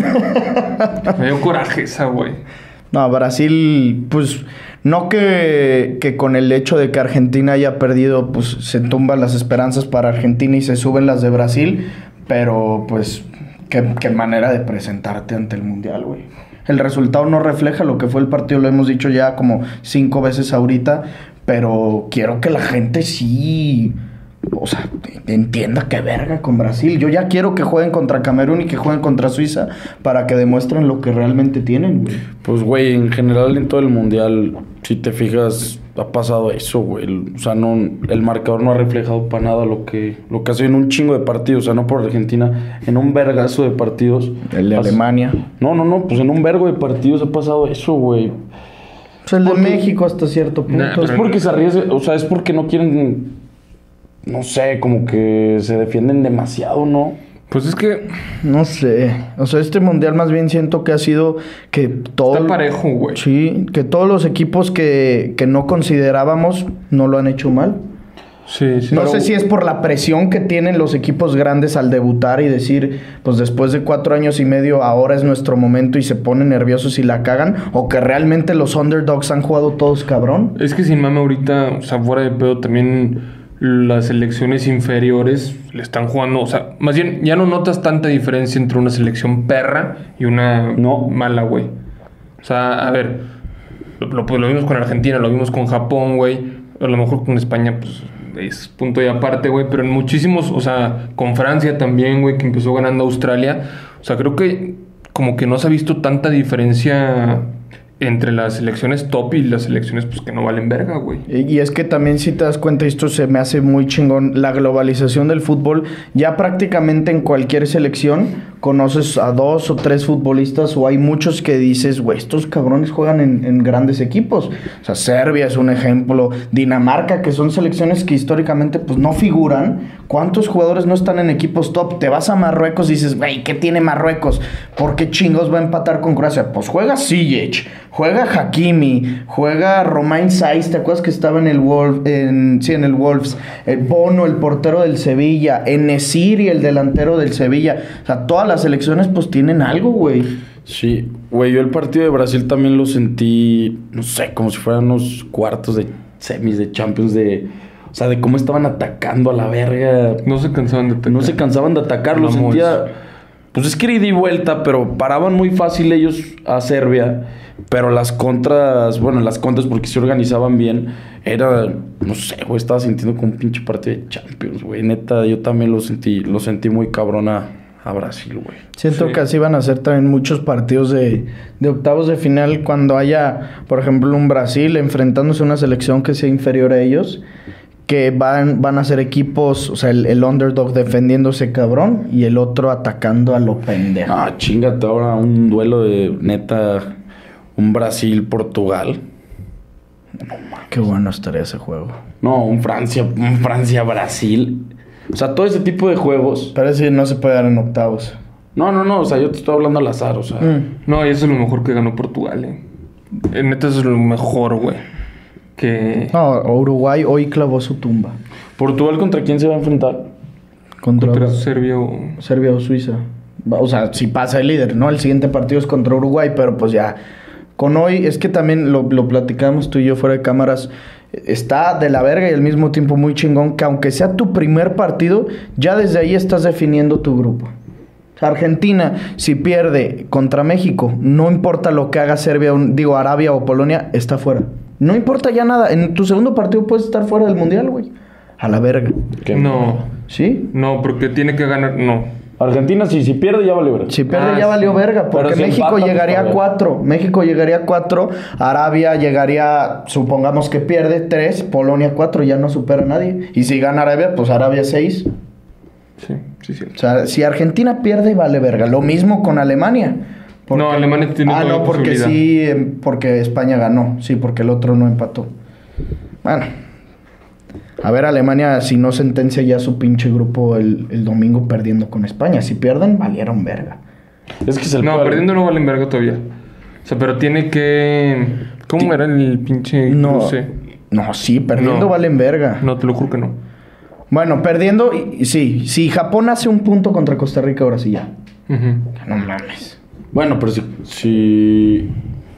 Me dio coraje esa, güey. No, Brasil, pues, no que con el hecho de que Argentina haya perdido, pues, se tumban las esperanzas para Argentina y se suben las de Brasil, pero, pues, qué manera de presentarte ante el Mundial, güey. El resultado no refleja lo que fue el partido, lo hemos dicho ya como 5 veces ahorita, pero quiero que la gente sí... O sea, entienda que verga con Brasil. Yo ya quiero que jueguen contra Camerún y que jueguen contra Suiza para que demuestren lo que realmente tienen, güey. Pues, güey, en general en todo el mundial, si te fijas, ha pasado eso, güey. O sea, no, el marcador no ha reflejado para nada lo que ha sido en un chingo de partidos. O sea, no por Argentina, en un vergazo de partidos. El de Alemania. No, pues en un vergo de partidos ha pasado eso, güey. Pues el de Porque- México hasta cierto punto. Nah, Es porque se arriesgan, o sea, es porque no quieren, no sé, como que se defienden demasiado, ¿no? Pues es que No sé. O sea, este mundial más bien siento que ha sido que todo... está parejo, güey. Sí, que todos los equipos que no considerábamos no lo han hecho mal. Sí, sí. No sé si es por la presión que tienen los equipos grandes al debutar y decir, pues después de 4 años y medio, ahora es nuestro momento y se ponen nerviosos y la cagan, o que realmente los underdogs han jugado todos cabrón. Es que sin mame ahorita, o sea, fuera de pedo, también las selecciones inferiores le están jugando, o sea, más bien ya no notas tanta diferencia entre una selección perra y una mala, güey. O sea, a ver, lo vimos con Argentina, lo vimos con Japón, güey. A lo mejor con España, pues es punto y aparte, güey. Pero en muchísimos, o sea, con Francia también, güey, que empezó ganando Australia. O sea, creo que como que no se ha visto tanta diferencia entre las selecciones top y las selecciones pues que no valen verga, güey. Y es que también si te das cuenta, esto se me hace muy chingón, la globalización del fútbol. Ya prácticamente en cualquier selección conoces a 2 o 3 futbolistas, o hay muchos que dices, güey, estos cabrones juegan en grandes equipos. O sea, Serbia es un ejemplo, Dinamarca, que son selecciones que históricamente pues no figuran. ¿Cuántos jugadores no están en equipos top? Te vas a Marruecos y dices, güey, ¿qué tiene Marruecos? ¿Por qué chingos va a empatar con Croacia? Pues juega Ziyech, juega Hakimi, juega Romain Saiz, ¿te acuerdas que estaba en el Wolves? Bono, el portero del Sevilla, En-Nesyri, el delantero del Sevilla. O sea, todas las selecciones pues tienen algo, güey. Sí, güey, yo el partido de Brasil también lo sentí, no sé, como si fueran unos cuartos de semis de Champions o sea, de cómo estaban atacando a la verga. No se cansaban de atacar. No se cansaban de atacar, lo sentía... Pues es que ida y vuelta, pero paraban muy fácil ellos a Serbia. Pero las contras porque se organizaban bien, era, no sé, güey, estaba sintiendo como un pinche partido de Champions, güey. Neta, yo también lo sentí muy cabrón a Brasil, güey. Siento que así van a ser también muchos partidos de octavos de final cuando haya, por ejemplo, un Brasil enfrentándose a una selección que sea inferior a ellos, que van a ser equipos, o sea, el underdog defendiéndose cabrón y el otro atacando a lo pendejo. Ah, chingate ahora un duelo de neta, un Brasil-Portugal. No, qué bueno estaría ese juego. No, un Francia-Brasil. O sea, todo ese tipo de juegos. Pero ese no se puede dar en octavos. No, o sea, yo te estoy hablando al azar, o sea. No, y eso es lo mejor que ganó Portugal, neta, eso es lo mejor, güey. No, Uruguay hoy clavó su tumba. ¿Portugal contra quién se va a enfrentar? Contra Serbia o Suiza. O sea, si pasa el líder, ¿no? El siguiente partido es contra Uruguay, pero pues ya. Con hoy, es que también lo platicamos tú y yo fuera de cámaras. Está de la verga y al mismo tiempo muy chingón que aunque sea tu primer partido, ya desde ahí estás definiendo tu grupo. O sea, Argentina, si pierde contra México, no importa lo que haga Serbia, Arabia o Polonia, está fuera. No importa ya nada. En tu segundo partido puedes estar fuera del Mundial, güey. A la verga. No. ¿Sí? No, porque tiene que ganar... No. Argentina, si pierde, ya valió verga. Si pierde, ya valió verga. Porque si México empata, llegaría a 4. México llegaría a 4. Arabia llegaría, supongamos que pierde 3. Polonia 4. Ya no supera a nadie. Y si gana Arabia, pues Arabia 6. Sí. O sea, si Argentina pierde, vale verga. Lo mismo con Alemania. No, Alemania tiene toda la porque posibilidad. sí, porque España ganó. Sí, porque el otro no empató. Bueno. A ver, Alemania, si no sentencia ya su pinche grupo el domingo perdiendo con España. Si pierden, valieron verga. Es que No, perdiendo no valen verga todavía. O sea, pero tiene que... ¿Cómo era el pinche cruce? No, sí, perdiendo valen verga. No, te lo juro que no. Bueno, perdiendo, sí. Si Japón hace un punto contra Costa Rica, ahora sí ya. Uh-huh. No mames. Bueno, pero si...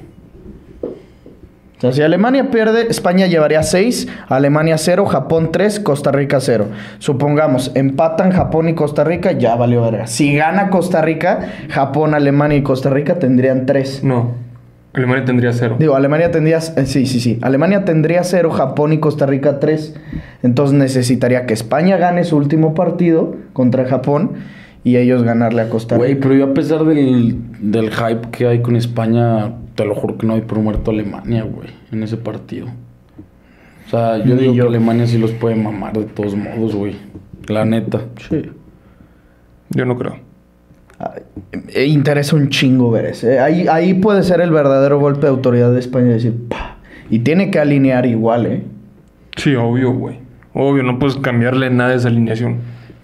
O sea, si Alemania pierde, España llevaría 6, Alemania 0, Japón 3, Costa Rica 0. Supongamos, empatan Japón y Costa Rica, ya valió verga. Si gana Costa Rica, Japón, Alemania y Costa Rica tendrían 3. No, Alemania tendría 0. Alemania tendría... sí. Alemania tendría 0, Japón y Costa Rica 3. Entonces necesitaría que España gane su último partido contra Japón y ellos ganarle a Costa Rica. Güey, pero yo a pesar del hype que hay con España, te lo juro que no hay por muerto Alemania, güey, en ese partido. O sea, yo digo que Alemania sí los puede mamar de todos modos, güey. La neta. Sí. Yo no creo. Interesa un chingo ver ese. Ahí puede ser el verdadero golpe de autoridad de España, decir, ¡pah! Y tiene que alinear igual, Sí, obvio, güey. Obvio, no puedes cambiarle nada de esa alineación.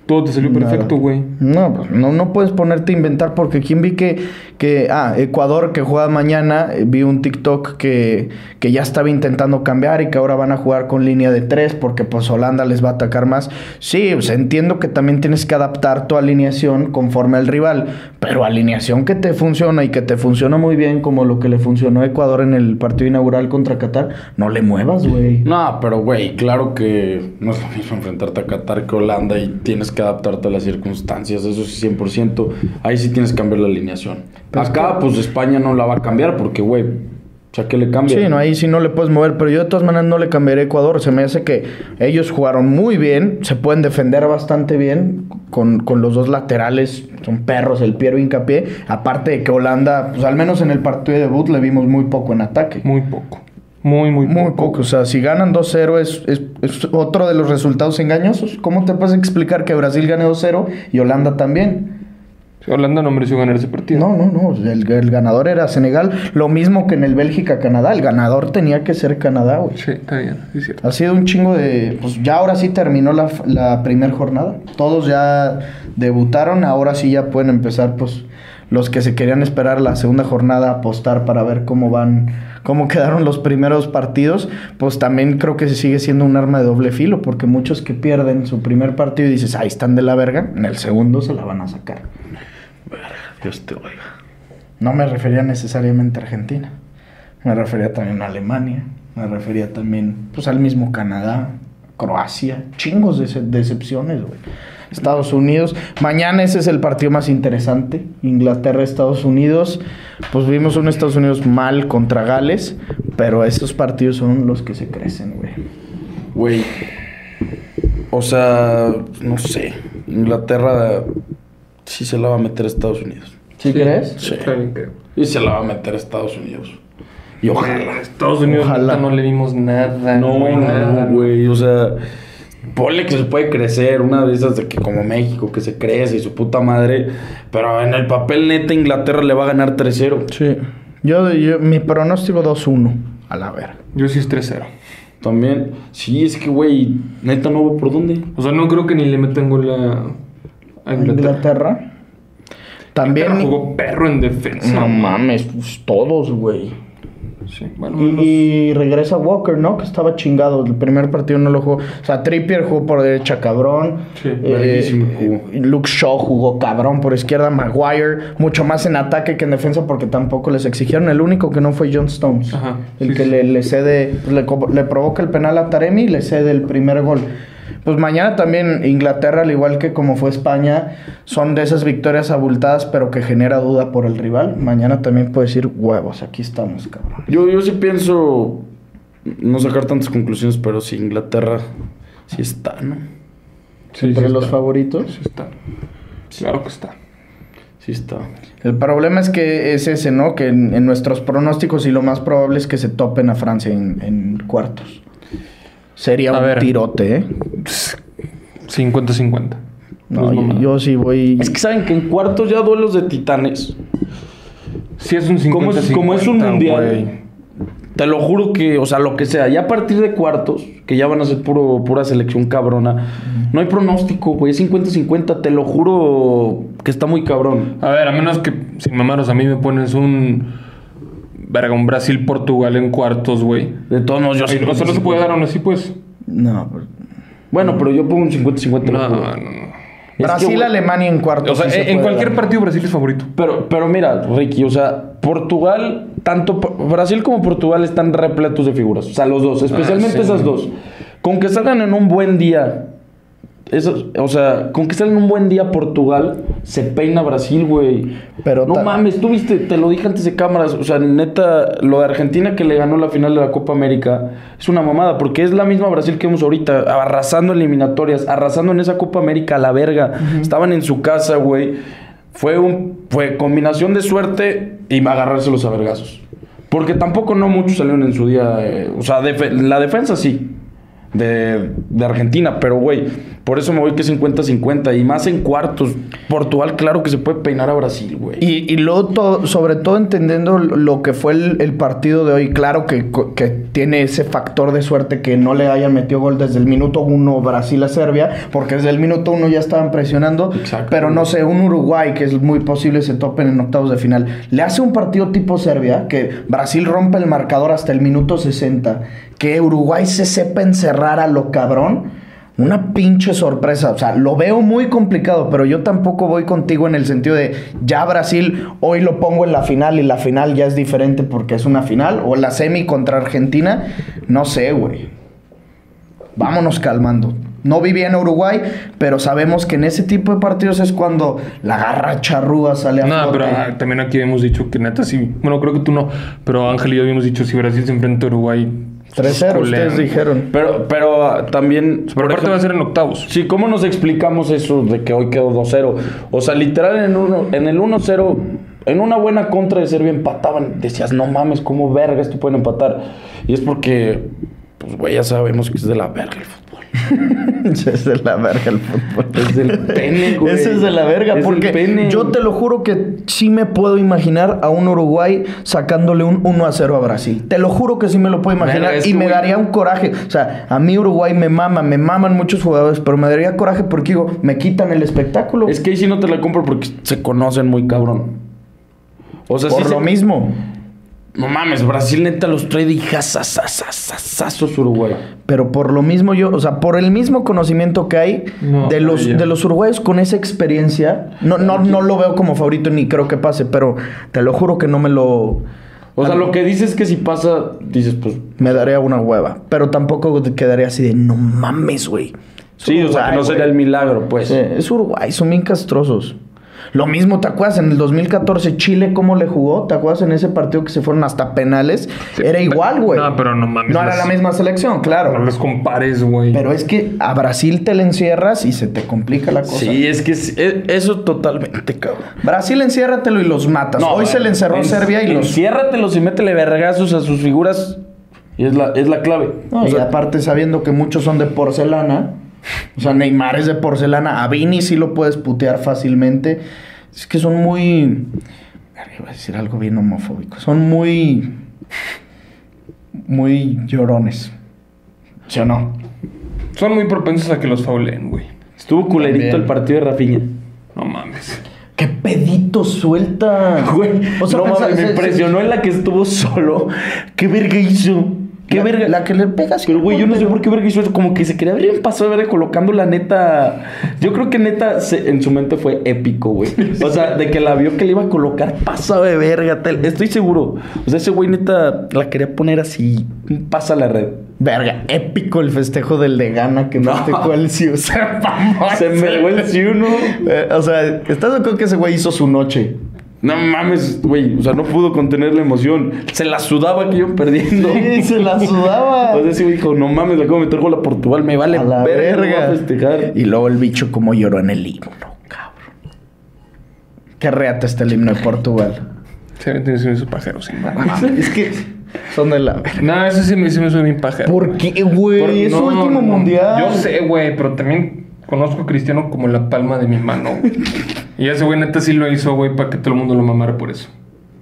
Todo te salió perfecto, güey. No, pues no puedes ponerte a inventar porque ¿quién vi Ecuador que juega mañana? Vi un TikTok que ya estaba intentando cambiar y que ahora van a jugar con línea de 3 porque pues Holanda les va a atacar más. Sí, pues entiendo que también tienes que adaptar tu alineación conforme al rival, pero alineación que te funciona y que te funciona muy bien como lo que le funcionó a Ecuador en el partido inaugural contra Qatar, no le muevas, güey. No, pero güey, claro que no es lo mismo enfrentarte a Qatar que Holanda y tienes que adaptarte a las circunstancias, eso sí 100%. Ahí sí tienes que cambiar la alineación. Pues acá, pues España no la va a cambiar porque, güey, o sea, ¿qué le cambia? Sí, no, ahí sí no le puedes mover, pero yo de todas maneras no le cambiaré a Ecuador. Se me hace que ellos jugaron muy bien, se pueden defender bastante bien con los dos laterales, son perros, el Piero Hincapié. Aparte de que Holanda, pues al menos en el partido de debut le vimos muy poco en ataque. Muy poco. Muy poco. O sea, si ganan 2-0 es otro de los resultados engañosos. ¿Cómo te puedes explicar que Brasil gane 2-0 y Holanda también? Holanda no mereció ganar ese partido. No. El ganador era Senegal. Lo mismo que en el Bélgica-Canadá. El ganador tenía que ser Canadá, güey. Sí, está bien, es cierto. Ha sido un chingo de... Pues ya ahora sí terminó la primera jornada. Todos ya debutaron. Ahora sí ya pueden empezar, pues, los que se querían esperar la segunda jornada a apostar para ver cómo quedaron los primeros partidos. Pues también creo que se sigue siendo un arma de doble filo. Porque muchos que pierden su primer partido y dices, ahí están de la verga. En el segundo se la van a sacar. Dios te oiga. No me refería necesariamente a Argentina. Me refería también a Alemania. Me refería también pues al mismo Canadá, Croacia. Chingos de excepciones, güey. Estados Unidos. Mañana ese es el partido más interesante. Inglaterra-Estados Unidos. Pues vimos un Estados Unidos mal contra Gales. Pero esos partidos son los que se crecen, güey. Güey. O sea, no sé. Inglaterra sí se la va a meter a Estados Unidos. ¿Sí crees? Sí. Está bien, creo. Y se la va a meter a Estados Unidos. Y ojalá. Estados Unidos Ojalá. no le vimos nada. No, güey. O sea, ponle que se puede crecer. Una de esas de que como México, que se crece y su puta madre. Pero en el papel neta Inglaterra le va a ganar 3-0. Sí. Yo mi pronóstico 2-1. A la verga. Yo sí es 3-0. También. Sí, es que, güey, neta no va por dónde. O sea, no creo que ni le metan gol a Inglaterra. También Inglaterra jugó perro en defensa. no mames, pues todos, güey. Sí, bueno, Y regresa Walker, ¿no? Que estaba chingado. El primer partido no lo jugó. O sea, Trippier jugó por derecha, cabrón. Sí, verguísimo jugó. Luke Shaw jugó cabrón por izquierda. Maguire, mucho más en ataque que en defensa porque tampoco les exigieron. El único que no fue John Stones. Ajá, El sí, que sí. le cede, le provoca el penal a Taremi y le cede el primer gol. Pues mañana también Inglaterra, al igual que como fue España, son de esas victorias abultadas, pero que genera duda por el rival. Mañana también puede decir, huevos, aquí estamos, cabrón. Yo sí pienso no sacar tantas conclusiones, pero sí, Inglaterra sí está, ¿no? Sí, Entre sí los está. favoritos. Sí está. Claro que está. Sí está. El problema es que es ese, ¿no? Que en nuestros pronósticos y lo más probable es que se topen a Francia en cuartos. Sería A un ver. tirote, ¿eh? 50-50. No, Pues yo sí voy... Es que saben que en cuartos ya duelos de titanes. Sí es un 50-50. Como es un mundial. güey. Te lo juro que, o sea, lo que sea, ya a partir de cuartos, que ya van a ser pura selección cabrona, no hay pronóstico, güey, es 50-50, te lo juro que está muy cabrón. A ver, a menos que, sin mamaros, a mí me pones un Brasil-Portugal en cuartos, güey. De todos modos, yo O sea, no se puede dar aún así, pues. No, pues... Bueno, pero yo pongo un 50-50. No, lo no, juro. no. Es Brasil, que, güey, Alemania en cuartos. O sea, sí se en puede cualquier dar. partido Brasil es favorito. Pero mira, Ricky, o sea, Portugal, tanto Brasil como Portugal están repletos de figuras. O sea, los dos, especialmente sí. esas dos. Con que salgan en un buen día, con que salgan en un buen día Portugal, se peina Brasil, güey. Pero no mames, tú viste, te lo dije antes de cámaras, o sea, neta, lo de Argentina que le ganó la final de la Copa América es una mamada, porque es la misma Brasil que vemos ahorita, arrasando eliminatorias, arrasando en esa Copa América a la verga. Estaban en su casa, güey. Fue combinación de suerte y agarrárselos a vergazos. Porque tampoco no muchos salieron en su día, o sea, la defensa sí. de Argentina. Pero, güey, por eso me voy que 50-50. Y más en cuartos. Portugal, claro que se puede peinar a Brasil, güey. Y luego, sobre todo entendiendo lo que fue el partido de hoy, claro que tiene ese factor de suerte que no le hayan metido gol desde el minuto 1 Brasil a Serbia, porque desde el minuto 1 ya estaban presionando. Exacto. Pero no sé, un Uruguay, que es muy posible se topen en octavos de final, le hace un partido tipo Serbia, que Brasil rompe el marcador hasta el minuto 60, que Uruguay se sepa encerrar a lo cabrón. Una pinche sorpresa. O sea, lo veo muy complicado, pero yo tampoco voy contigo en el sentido de ya Brasil, hoy lo pongo en la final y la final ya es diferente porque es una final, o la semi contra Argentina. No sé, güey. Vámonos calmando. No viví en Uruguay, pero sabemos que en ese tipo de partidos es cuando la garra charrúa sale a flote. Pero también aquí hemos dicho que neta sí. Bueno, creo que tú no, pero Ángel y yo habíamos dicho si Brasil se enfrenta a Uruguay 3-0 ustedes dijeron. Pero también... Pero aparte va a ser en octavos. Sí, ¿cómo nos explicamos eso de que hoy quedó 2-0? O sea, literal en el 1-0, en una buena contra de Serbia empataban. Decías, no mames, ¿cómo verga esto pueden empatar? Y es porque, pues, güey, ya sabemos que es de la verga el fútbol. Es de la verga el fútbol. Es del pene, güey. Ese es de la verga, Es porque del pene. yo te lo juro que sí me puedo imaginar a un Uruguay sacándole un 1-0 a Brasil. Te lo juro que sí me lo puedo imaginar. Verga, es y que, me güey, daría un coraje. O sea, a mí Uruguay me maman muchos jugadores, pero me daría coraje porque digo, me quitan el espectáculo. Es que ahí sí no te la compro porque se conocen muy cabrón. O sea, por sí lo mismo. No mames, Brasil neta los trae de hijazazazazazos Uruguay. Pero por lo mismo yo, o sea, por el mismo conocimiento que hay No, de los uruguayos con esa experiencia, no lo veo como favorito ni creo que pase, pero te lo juro que no me lo... O sea, lo que dices es que si pasa, dices, pues... Me daría una hueva, pero tampoco quedaría así de no mames, güey. Sí, o sea, que no sería el milagro, pues. Sí, es Uruguay, son bien castrosos. Lo mismo, ¿te acuerdas? En el 2014 Chile, ¿cómo le jugó? ¿Te acuerdas en ese partido que se fueron hasta penales? Sí, era igual, güey. No, pero no mames. No era la misma selección, claro. No los compares, güey. Pero es que a Brasil te le encierras y se te complica la cosa. Sí, es que eso totalmente, cabrón. Brasil, enciérratelo y los matas. Hoy se le encerró Serbia y los... Enciérratelos y métele vergazos a sus figuras. Y es la clave. No, O y sea, aparte sabiendo que muchos son de porcelana. O sea, Neymar es de porcelana. A Vini sí lo puedes putear fácilmente. Es que son muy... Iba a decir algo bien homofóbico. Son muy llorones. ¿Sí o no? Son muy propensos a que los faulen, güey. estuvo culerito También. el partido de Rafinha. No mames. ¡Qué pedito suelta! Güey, O sea, no mames, me se- impresionó en la que estuvo solo. ¿Qué verga hizo? ¿Qué verga? La que le pegas. Pero, güey, yo no sé por qué verga hizo eso. Como que se quería abrir un paso de verga colocando la neta. Yo creo que neta en su mente fue épico, güey. O sea, de que la vio que le iba a colocar paso de verga. Estoy seguro. O sea, ese güey neta la quería poner así. Un paso a la red. Verga, épico el festejo del de Gana que No. festejó el Siu. Se mamó. Se me dejó el ciuno. O sea, ¿estás de acuerdo que ese güey hizo su noche? No mames, güey. O sea, no pudo contener la emoción. Se la sudaba que iban perdiendo. Sí, se la sudaba. O sea, ese güey dijo, no mames, le acabo de meter gol a Portugal. Me vale A la verga. verga. No voy a festejar. Y luego el bicho como lloró en el himno, cabrón. Qué reata está el himno de Portugal. Tiene su pajero, sí. Es que son de la verga. No, ese sí me suena bien pajero. ¿Por qué, güey? Es su último mundial. Yo sé, güey, pero también conozco a Cristiano como la palma de mi mano, güey. Y ese güey neta sí lo hizo, güey, para que todo el mundo lo mamara por eso.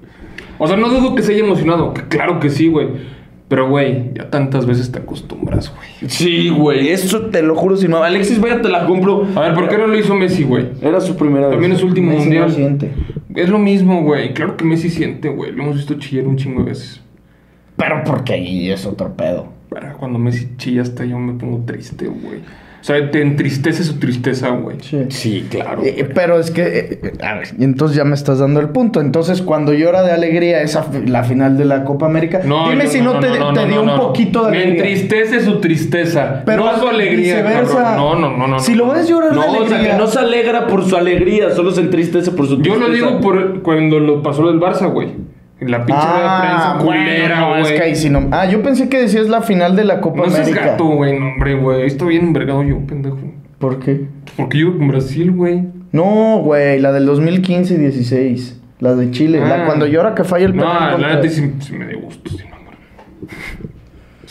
O sea, no dudo que se haya emocionado. Que claro que sí, güey. Pero, güey, ya tantas veces te acostumbras, güey. Sí, güey. Eso te lo juro. Si no, Alexis Vega te la compro. A ver, ¿por qué no lo hizo Messi, güey? Era su primera vez. También es su último Messi mundial. no siente. Es lo mismo, güey. Claro que Messi siente, güey. Lo hemos visto chillar un chingo de veces. Pero porque ahí es otro pedo. Para cuando Messi chilla hasta yo me pongo triste, güey. O sea, te entristece su tristeza, güey. Sí, claro. Pero es que, a ver, y entonces ya me estás dando el punto. Entonces, cuando llora de alegría la final de la Copa América, dime si no te dio un poquito de Me alegría. entristece su tristeza, Pero no su alegría, viceversa. cabrón. No. Si lo ves llorar de No, o sea, alegría. que no se alegra por su alegría, solo se entristece por su Yo tristeza. lo digo por cuando lo pasó del Barça, güey. La pinche rueda de prensa culera, no, güey. es que ahí sí no. Ah, yo pensé que decías la final de la Copa No seas América. gato, güey. No, hombre, güey. Estoy bien envergado yo, pendejo. ¿Por qué? Porque yo con Brasil, güey. No, güey, la del 2015 y 16. La de Chile. Ah. Cuando llora que falla el No, penal la contra- neta sí me dio gusto, sí, no, hombre.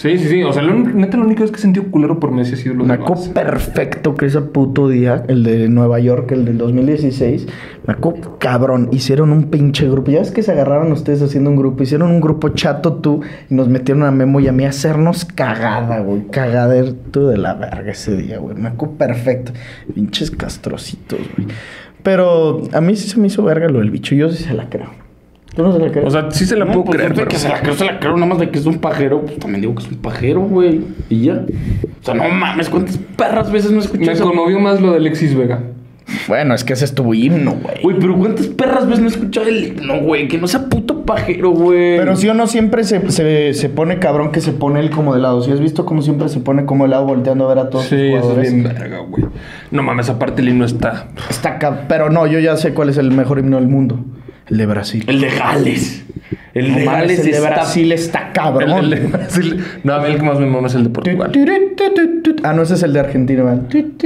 Sí. O sea, neta, lo único es que he sentido culero por Messi ha sido lo Me del acuerdo Barça. perfecto que ese puto día, el de Nueva York, el del 2016, me acuerdo cabrón, hicieron un pinche grupo. Ya ves que se agarraron ustedes haciendo un grupo, hicieron un grupo chato tú y nos metieron a Memo y a mí a hacernos cagada, güey. Cagadero de la verga ese día, güey. Me acuerdo perfecto. Pinches castrocitos, güey. Pero a mí sí se me hizo verga lo del bicho. Yo sí se la creo. ¿Tú no se la crees? O sea, sí se la puedo creer, de pero... que se la creo, nada más de que es un pajero, pues también digo que es un pajero, güey. Y ya. O sea, no mames, ¿cuántas perras veces no escuché Me eso? conmovió más lo de Alexis Vega. Bueno, es que ese es tu himno, güey. Güey, pero ¿cuántas perras veces no he escuchado el himno, güey? Que no sea puto pajero, güey. Pero sí o no siempre se pone cabrón que se pone él como de lado. ¿Sí has visto cómo siempre se pone como de lado volteando a ver a todos Sí, sus eso es jugadores? bien verga, güey. No mames, aparte el himno está... Pero no, yo ya sé cuál es el mejor himno del mundo. El de Brasil. El de Gales. El No de mames, Gales el de está... Brasil está cabrón. El de Brasil... No, a mí el que más me mama es el de Portugal. Ah, no, ese es el de Argentina, ¿verdad?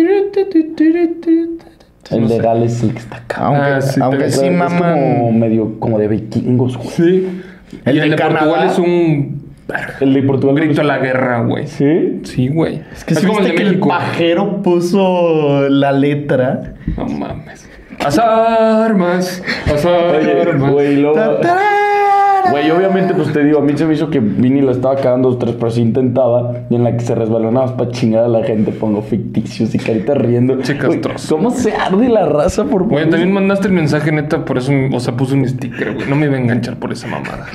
El de Gales sí que está cabrón. Aunque sí Es maman. como medio como de vikingos, güey. Sí. El Y el de de Portugal Canadá. es un... El de Portugal. Un grito a la guerra, güey. ¿Sí? Sí, güey. Es que sí como viste que el pajero puso la letra. No mames. Las armas. Las armas. Güey, luego... Ta-tarara. Güey, obviamente, pues te digo, a mí se me hizo que Vini la estaba cagando 2, 3, pero sí intentaba. Y en la que se resbalonaba para chingar a la gente, pongo ficticios y caritas riendo. Che, Güey, castroso. ¿cómo se arde la raza por Güey, poner también eso? mandaste el mensaje, neta, por eso, o sea, puse un sticker, güey. No me iba a enganchar por esa mamada.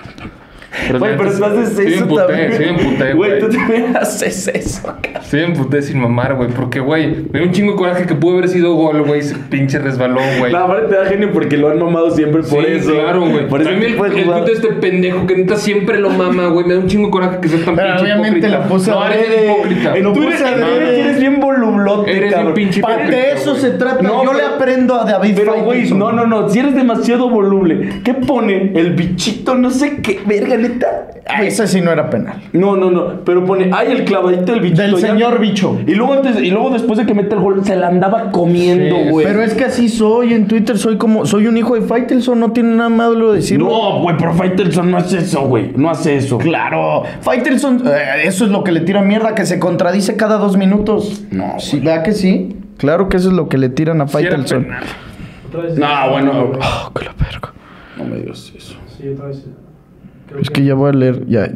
Güey, pero tú haces sí me eso emputé, también. sí me emputé, Güey, güey. tú también haces eso, cabrón. Sí me emputé sin mamar, güey. Porque, güey, me dio un chingo de coraje que pudo haber sido gol, güey. Se pinche resbaló, güey. La verdad te da genio porque lo han mamado siempre por Sí, eso. claro, güey. Por eso También que puedes el jugar. puto de este pendejo que neta siempre lo mama, güey. Me da un chingo de coraje que seas tan Pero pinche obviamente hipócrita. la puse No, eres adrede. hipócrita. Lo Tú eres, puse adrede. eres bien volublote, Eres cabrón. un pinche hipócrita, De eso güey. se trata. No, Yo le pero- aprendo a David Pero, güey, Faitelson. no. Si eres demasiado voluble, ¿qué pone? El bichito, no sé qué, verga, neta. Ay, ese sí no era penal. No. Pero pone, ay, el clavadito del bichito. Del ya. señor bicho. Y luego después de que mete el gol, se la andaba comiendo, Sí, güey. Pero es que así soy en Twitter. Soy un hijo de Faitelson. No tiene nada malo decirlo. No, güey, pero Faitelson no hace eso, güey. No hace eso. Claro, Faitelson, eso es lo que le tira mierda, que se contradice cada 2 minutos. No, Sí, ¿verdad que sí? Claro que eso es lo que le tiran a Sí era Faitelson. penal. No, bueno. Oh, que la verga. No me digas eso. Sí, otra vez. Creo Es que ya voy a leer, ya.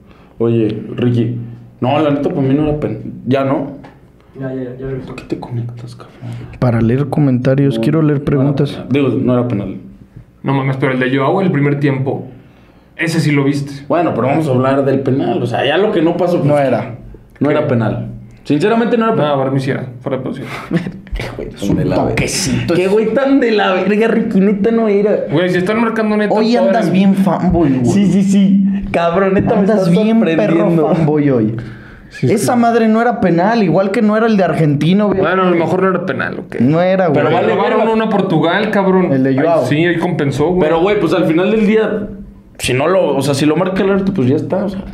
Oye, Ricky. No, la neta, para mí no era Ya no. Ya revisó. ¿Qué te conectas, cabrón? Para leer comentarios, quiero leer preguntas. Digo, no era penal. No mames, pero el de Joao, el primer tiempo. Ese sí lo viste. Bueno, pero vamos a hablar del penal. O sea, ya lo que no pasó. No era. No era penal. Sinceramente no era No, penal. ahora me hiciera. Fuera de posición. Qué güey Es tan un de la verga. toquecito. Qué güey tan de la verga, Ricky, neta no era. Güey, si están marcando neta. Hoy todo andas el- bien fanboy, güey. Sí. Cabrón, neta me Andas estás bien perro sorprendiendo. fanboy hoy. Sí, Esa madre no era penal, igual que no era el de Argentina, güey. Bueno, a lo mejor no era penal, ¿ok? No era, güey. Pero Pero vale robaron verga. uno a Portugal, cabrón. El de Joao. Ay, sí, ahí compensó, güey. Pero, güey, pues al final del día, si no lo, o sea, si lo marca el árbitro, pues ya está, o sea,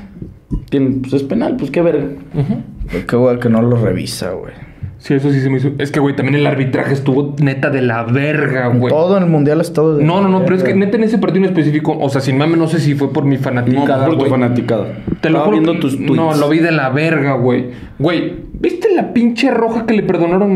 pues es penal, pues qué verga. Qué güey que no lo revisa, güey. Sí, eso sí se me hizo. Es que, güey, también el arbitraje estuvo neta de la verga, güey. Todo en el mundial ha estado de. No, pero es que neta en ese partido en específico, o sea, sin mame, no sé si fue por mi fanaticada, por tu güey. fanaticada. Te lo Estaba juro viendo que- tus tweets. No, lo vi de la verga, güey. Güey, ¿viste la pinche roja que le perdonaron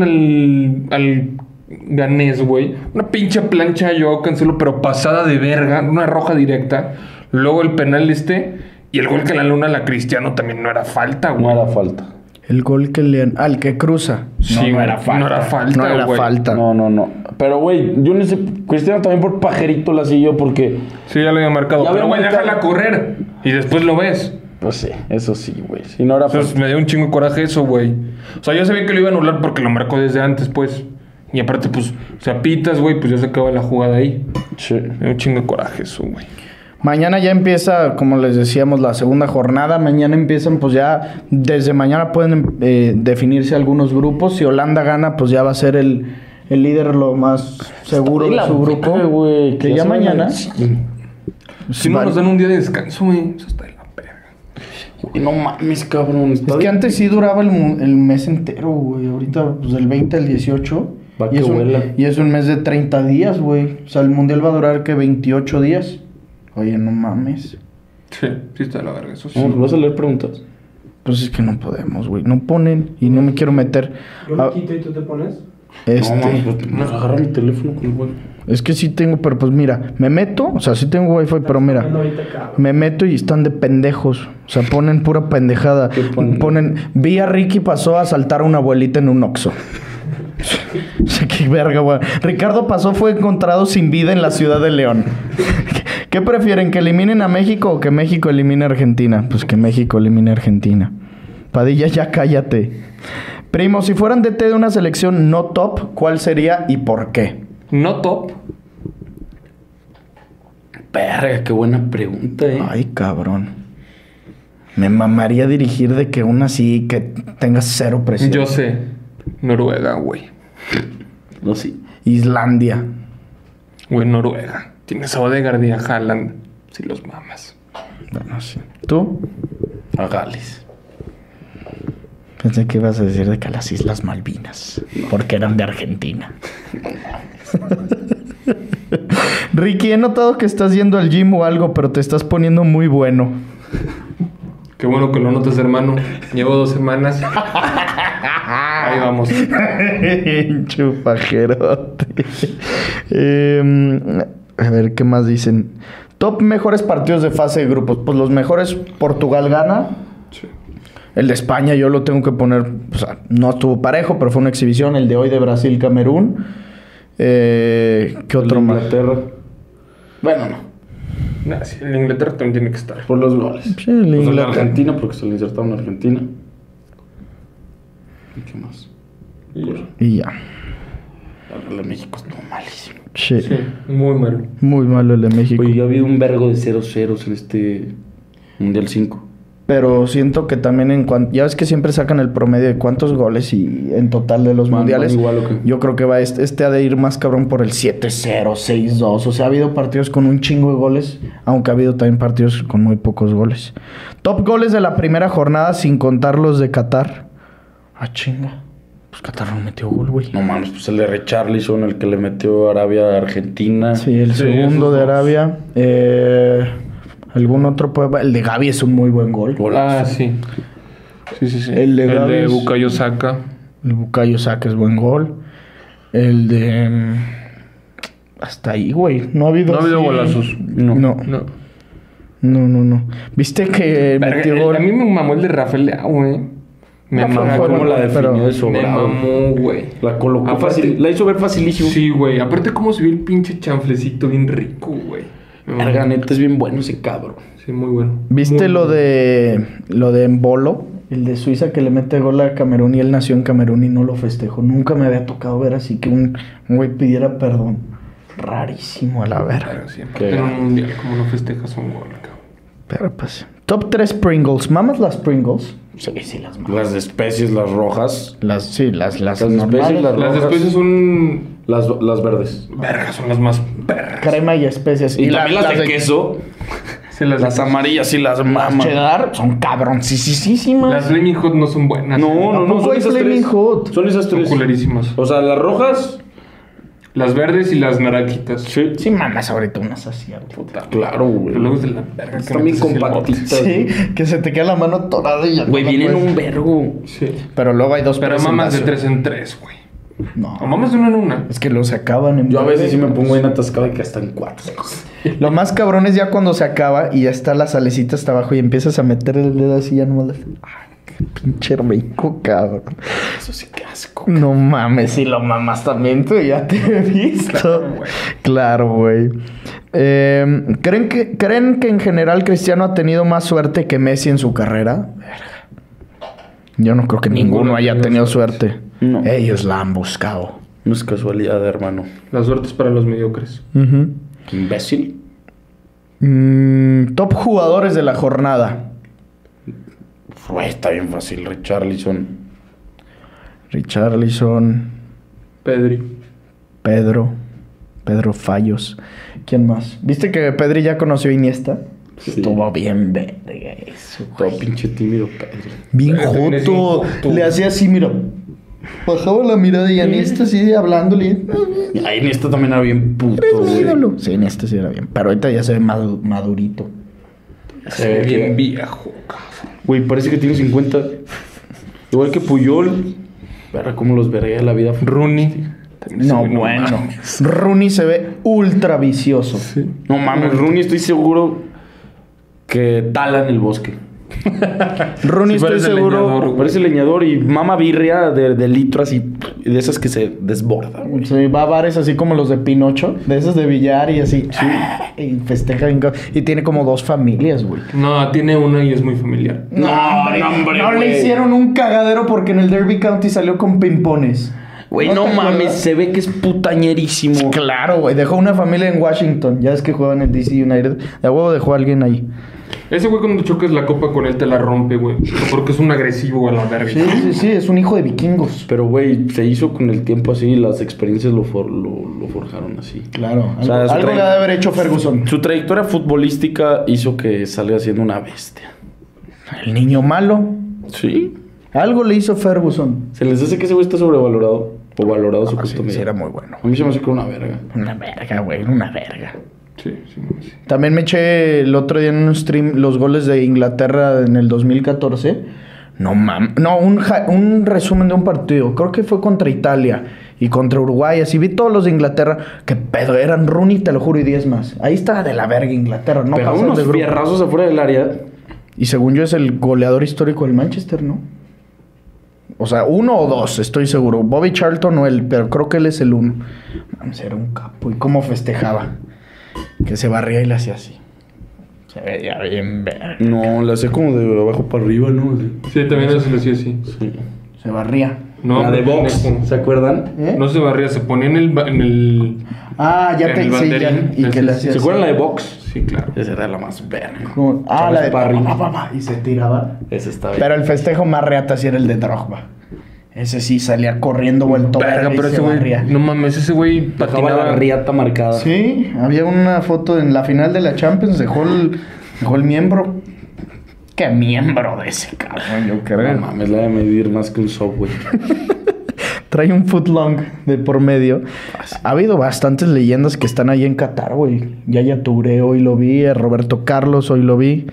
al ganés, güey? Una pinche plancha a Joao Cancelo, pero pasada de verga, una roja directa. Luego el penal y el gol que la luna a la Cristiano también no era falta, No güey. era falta. El gol que le. El que cruza. Sí, no güey, era falta. no era falta, No era güey. falta. No. Pero, güey, yo no sé, Cristiano también por pajerito la siguió porque, Sí, ya lo había marcado. Ya Pero, había güey, marcado. déjala correr. Y después lo ves. pues sí, eso sí, güey. Si no era Entonces falta. me dio un chingo de coraje eso, güey. O sea, yo sabía que lo iba a anular porque lo marcó desde antes, pues. Y aparte, pues, o sea, pitas, güey, pues ya se acaba la jugada ahí. Sí. Me dio un chingo de coraje eso, güey. Mañana ya empieza, como les decíamos, la segunda jornada. Mañana empiezan, pues ya, desde mañana pueden definirse algunos grupos. Si Holanda gana, pues ya va a ser el líder lo más seguro de su grupo. güey. Que ya mañana. Si no Vale. nos dan un día de descanso, güey, eso está de la verga. No mames, cabrón. Es que antes sí duraba el mes entero, güey. Ahorita, pues del 20 al 18. Va y, que es vuela. y es un mes de 30 días, güey. O sea, el mundial va a durar, ¿qué? 28 días. Oye, no mames. Sí, sí está de la verga, eso sí. Vamos, ¿vas a leer preguntas? Pues es que no podemos, güey. No ponen y no me quiero meter. Yo me quito y tú te pones. No, mames, pues agarra mi teléfono con el güey. Es que sí tengo, pero pues mira, me meto, o sea, sí tengo wifi, pero mira, me meto y están de pendejos. O sea, ponen pura pendejada. ¿Qué ponen? Ponen, vi a Ricky pasó a asaltar a una abuelita en un Oxxo. O sea, qué verga, güey. Ricardo Pasó fue encontrado sin vida en la ciudad de León. ¿Qué prefieren, que eliminen a México o que México elimine a Argentina? Pues que México elimine a Argentina. Padilla, ya cállate. Primo, si fueran DT de una selección no top, ¿cuál sería y por qué? No top. Verga, qué buena pregunta, Ay, cabrón. Me mamaría dirigir de que una así que tenga cero presión. Yo sé. Noruega, güey. No, sí. Islandia. Güey, Noruega. Tienes a Odegaard y a Haaland. Si los mamas. Bueno, sí. ¿Tú? A Gales. Pensé que ibas a decir de que las Islas Malvinas. Porque eran de Argentina. Ricky, he notado que estás yendo al gym o algo, pero te estás poniendo muy bueno. Qué bueno que lo notas, hermano. Llevo 2 semanas. Ahí vamos. Chupajerote. A ver, ¿qué más dicen? Top mejores partidos de fase de grupos. Pues los mejores, Portugal gana. Sí. El de España yo lo tengo que poner, o sea, no estuvo parejo, pero fue una exhibición. El de hoy de Brasil-Camerún. ¿Qué otro más? Inglaterra. Bueno, no. Nah, sí, el Inglaterra también tiene que estar. Por los goles. Sí, el Pues el de Inglaterra. Argentina, porque se le insertaron a Argentina. ¿Y qué más? Y ya. El de México estuvo malísimo. Sí. Sí, muy malo. Muy malo el de México. Oye, ya ha habido un vergo de 0-0 en este Mundial 5. Pero siento que también en cuanto... Ya ves que siempre sacan el promedio de cuántos goles y en total de los Van mundiales. igual, ¿o qué? Yo creo que va este ha de ir más cabrón por el 7-0, 6-2. O sea, ha habido partidos con un chingo de goles, aunque ha habido también partidos con muy pocos goles. Top goles de la primera jornada sin contar los de Qatar. Ah, chinga. Pues Qatar no metió gol, güey. No mames, pues el de Richarlison, el que le metió Arabia a Argentina. Sí, el Sí, segundo esos de dos. Arabia. ¿Algún otro? El de Gavi es un muy buen gol. Ah, sí. Sí, sí, sí. El de Gavi es- Bukayo Saka. El Bukayo Saka es buen gol. El de... Hasta ahí, güey. No ha habido... No ha habido así- golazos. No. No. No. ¿Viste que metió gol? A mí me mamó el de Rafael Leao, güey. Me No, mamó. fue ¿Cómo la definió pero- de Me sobrado? mamó, güey. La colocó Aparte- fácil. La hizo ver facilísimo. Sí, güey. Aparte, cómo se vio el pinche chanflecito bien rico, güey. Me mamó. Verga, neta, es bien bueno ese cabrón. Sí, muy bueno. ¿Viste Muy lo bueno. de Embolo? El de Suiza que le mete gol a Camerún y él nació en Camerún y no lo festejó. Nunca me había tocado ver así que un güey pidiera perdón. Rarísimo a la verga. Pero siempre en un mundial, como no festejas un gol, cabrón. Pero pues... Top 3 Pringles. ¿Mamas las Pringles? Sí, las mamas. Las de especies, las rojas. Las Las normales. especies, las Las rojas. especies son... Las verdes. Vergas, son las más perras. Crema y especias. Y también las de queso. Sí, las Las amarillas y las mamas. cheddar son cabroncísimas. Las Flaming Hot no son buenas. No, no, no. poco Son hay esas Flaming tres. Hot? Son esas Son tres. culerísimas. O sea, las rojas. Las verdes y las naranjitas. Sí. Sí, mamas ahorita unas así. ahorita. Puta. Claro, güey. Pero luego es de la verga. Están bien compactitas. Sí, que se te queda la mano torada y ya. Güey, no la vienen puedes- un vergo. Sí. Pero luego hay dos Pero mamas de presentaciones. 3 en 3, güey. No. O mamas de una en una. Es que los se acaban en Yo a breve. veces sí me pongo bien atascado y que hasta en 4. Lo más cabrón es ya cuando se acaba y ya está la salecita hasta abajo y empiezas a meter el dedo así ya no le... Ay, qué pinche rico, cabrón. Eso sí, qué asco. No mames, si lo mamas también tú, ya te he visto. Claro, güey. ¿Creen que en general Cristiano ha tenido más suerte que Messi en su carrera? Yo no creo que ninguno haya tenido suerte. No. Ellos la han buscado. No es casualidad, hermano. La suerte es para los mediocres. Imbécil. Top jugadores de la jornada. Güey, está bien fácil. Richarlison, Pedri. Pedro Fallos. ¿Quién más? ¿Viste que Pedri ya conoció a Iniesta? Sí. Estuvo bien verga eso, güey. Todo pinche tímido, Pedro. Bien También es bien joto. joto. Le hacía así, mira. Bajaba la mirada y Iniesta así hablándole. Ahí en esta también era bien puto, Eres mi güey. ídolo. Sí, Iniesta sí era bien. Pero ahorita ya se ve madurito. Se ve bien viejo, cabrón. Güey, parece que tiene 50. Igual que Puyol. Verá cómo los veré la vida. Rooney. No, bueno. Rooney se ve ultra vicioso. Sí. No mames, Rooney estoy seguro que tala en el bosque. Rooney Sí, estoy parece seguro... leñador, güey. Parece leñador y mama birria de litro así. De esas que se desbordan, güey. Sí, va a bares así como los de Pinocho, de esos de billar y así. Y festeja bien. Y tiene como 2 familias, güey. No, tiene una y es muy familiar. No, hombre, no le güey. hicieron un cagadero porque en el Derby County salió con pimpones. Güey, no te mames, acuerdas? se ve que es putañerísimo. Claro, güey. Dejó una familia en Washington. Ya es que juega en el DC United. De huevo dejó a alguien ahí. Ese güey cuando chocas la copa con él te la rompe, güey. Porque es un agresivo a la verga. Sí. Es un hijo de vikingos. Pero, güey, se hizo con el tiempo así y las experiencias lo forjaron así. Claro. O sea, Algo, su algo le ha de haber hecho Ferguson. Su trayectoria futbolística hizo que salga siendo una bestia. El niño malo. ¿Sí? Algo le hizo Ferguson. ¿Se les hace que ese güey está sobrevalorado? O valorado supuestamente. Sí, era muy bueno. A mí se me hace que era una verga. Una verga, güey. Una verga. Sí. También me eché el otro día en un stream los goles de Inglaterra en el 2014. No mames. No, un resumen de un partido. Creo que fue contra Italia y contra Uruguay. Así vi todos los de Inglaterra. Qué pedo, eran Rooney, te lo juro, y 10 más. Ahí estaba de la verga Inglaterra. No Pegaba pasaron unos de grupo. fierrazos afuera del área. Y según yo es el goleador histórico del Manchester, ¿no? O sea, 1 o 2, estoy seguro. Bobby Charlton o él, pero creo que él es el 1. Mames, era un capo. ¿Y cómo festejaba? Que se barría y le hacía así. Se veía bien verga. No, le hacía como de abajo para arriba, ¿no? Sí, también eso lo hacía así. Sí. Se barría. No, la de hombre, box, pendejo. ¿se acuerdan? ¿Eh? No se barría, se ponía en el... Ah, ya En te el sí, ya. banderín. Y que le hacía ¿Se así. acuerdan la de box? Sí, claro. Esa era la más verga. Como- Ah, Charles la de Barry. Y se tiraba. Ese está bien. Pero el festejo más reata sí era el de Drogba. Ese sí salía corriendo vuelto Verga, verga y pero se ese güey... barría. No mames, ese güey Dejaba patinaba... la riata marcada. Sí, había una foto en la final de la Champions, dejó el miembro. ¿Qué miembro de ese cabrón? Yo No creo. mames, la de medir más que un subway. Trae un footlong de por medio. Ha habido bastantes leyendas que están ahí en Qatar, güey. Yaya Touré hoy lo vi, a Roberto Carlos hoy lo vi.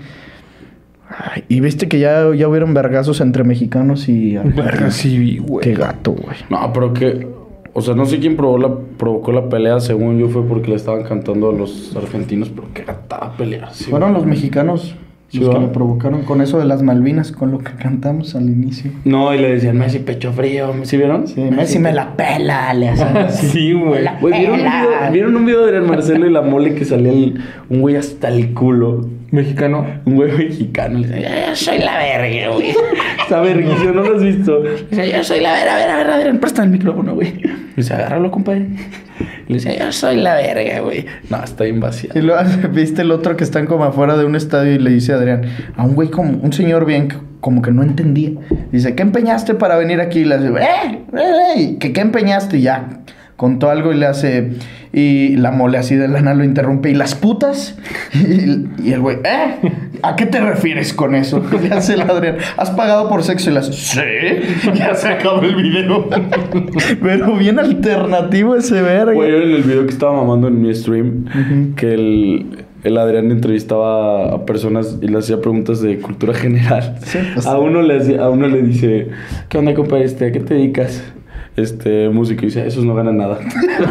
Ay, y viste que ya hubieron vergazos entre mexicanos y Verga, sí, güey. Qué gato, güey. No, pero que... O sea, no sé quién provocó la pelea. Según yo fue porque le estaban cantando a los argentinos. Pero qué gatada pelear. Sí, Fueron los mexicanos Sí, los que ¿va? le provocaron con eso de las Malvinas, con lo que cantamos al inicio. No, y le decían Messi pecho frío. ¿Sí vieron? Sí, Messi me la pela, le hacen. Sí, güey. Güey, ¿vieron un video de Marcelo y la mole que salía un güey hasta el culo? Mexicano. Un güey mexicano. Le decía, yo soy la verga, güey. Está verguísimo, ¿no lo has visto? Le decía, yo soy la verga, a ver, presta el micrófono, güey. Le dice, agárralo, compadre. Le decía, yo soy la verga, güey. No, está bien vaciado. Y luego viste el otro que están como afuera de un estadio y le dice a Adrián, a un güey como, un señor bien, como que no entendía. Dice, ¿qué empeñaste para venir aquí? Y le hace, ¿qué empeñaste? Y ya, contó algo y le hace, y la mole así de lana lo interrumpe, ¿y las putas? Y el güey, ¿a qué te refieres con eso? Y le hace el Adrián, ¿has pagado por sexo? Y le hace, sí, ya se acabó el video. Pero bien alternativo ese verga. Güey, en el video que estaba mamando en mi stream, que el Adrián entrevistaba a personas y le hacía preguntas de cultura general. Sí, pues, a uno le dice, ¿qué onda, compadre? ¿A qué te dedicas? Música. Y dice, esos no ganan nada.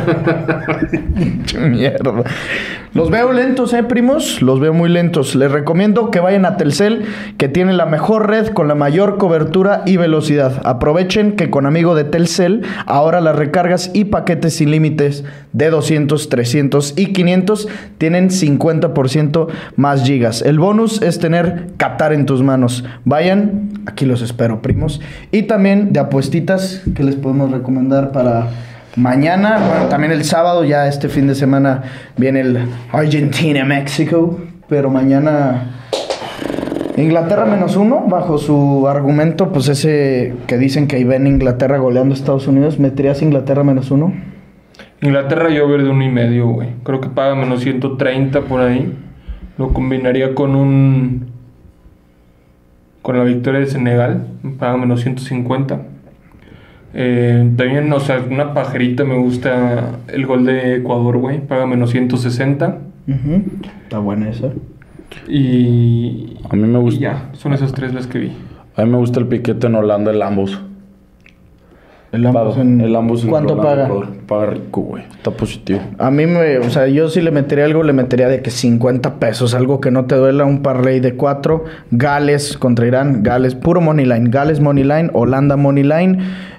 Qué mierda. Los veo lentos, primos. Los veo muy lentos. Les recomiendo que vayan a Telcel, que tiene la mejor red con la mayor cobertura y velocidad. Aprovechen que con amigo de Telcel, ahora las recargas y paquetes sin límites de 200, 300 y 500 tienen 50% más gigas. El bonus es tener Qatar en tus manos. Vayan, aquí los espero, primos. Y también de apuestitas que les podemos recomendar para mañana. Bueno, también el sábado, ya este fin de semana viene el Argentina-México. Pero mañana Inglaterra -1, bajo su argumento, pues ese que dicen que ahí ven Inglaterra goleando a Estados Unidos. ¿Meterías Inglaterra -1? Inglaterra yo ver de 1.5, güey. Creo que paga menos 130 por ahí. Lo combinaría con la victoria de Senegal. Paga menos 150. También, o sea, una pajerita me gusta el gol de Ecuador, güey. Paga menos 160. Está buena esa. Y... A mí me gusta. Y ya, son esas 3 las que vi. A mí me gusta el piquete en Holanda, el ambos. El ambos El ambos en ¿Cuánto Holanda, paga? Paga rico, güey. Está positivo. A mí o sea, yo si le metería algo, le metería de que 50 pesos, algo que no te duela, un parlay de 4, Gales contra Irán, Gales, puro money line, Gales money line, Holanda money line,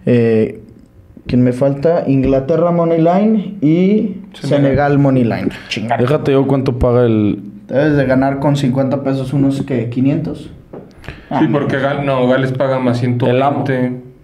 ¿quién me falta? Inglaterra money line y Senegal money line. Chingada. Déjate yo cuánto paga el... Debes de ganar con 50 pesos unos, ¿qué? ¿500? Sí, porque Gales paga más 120.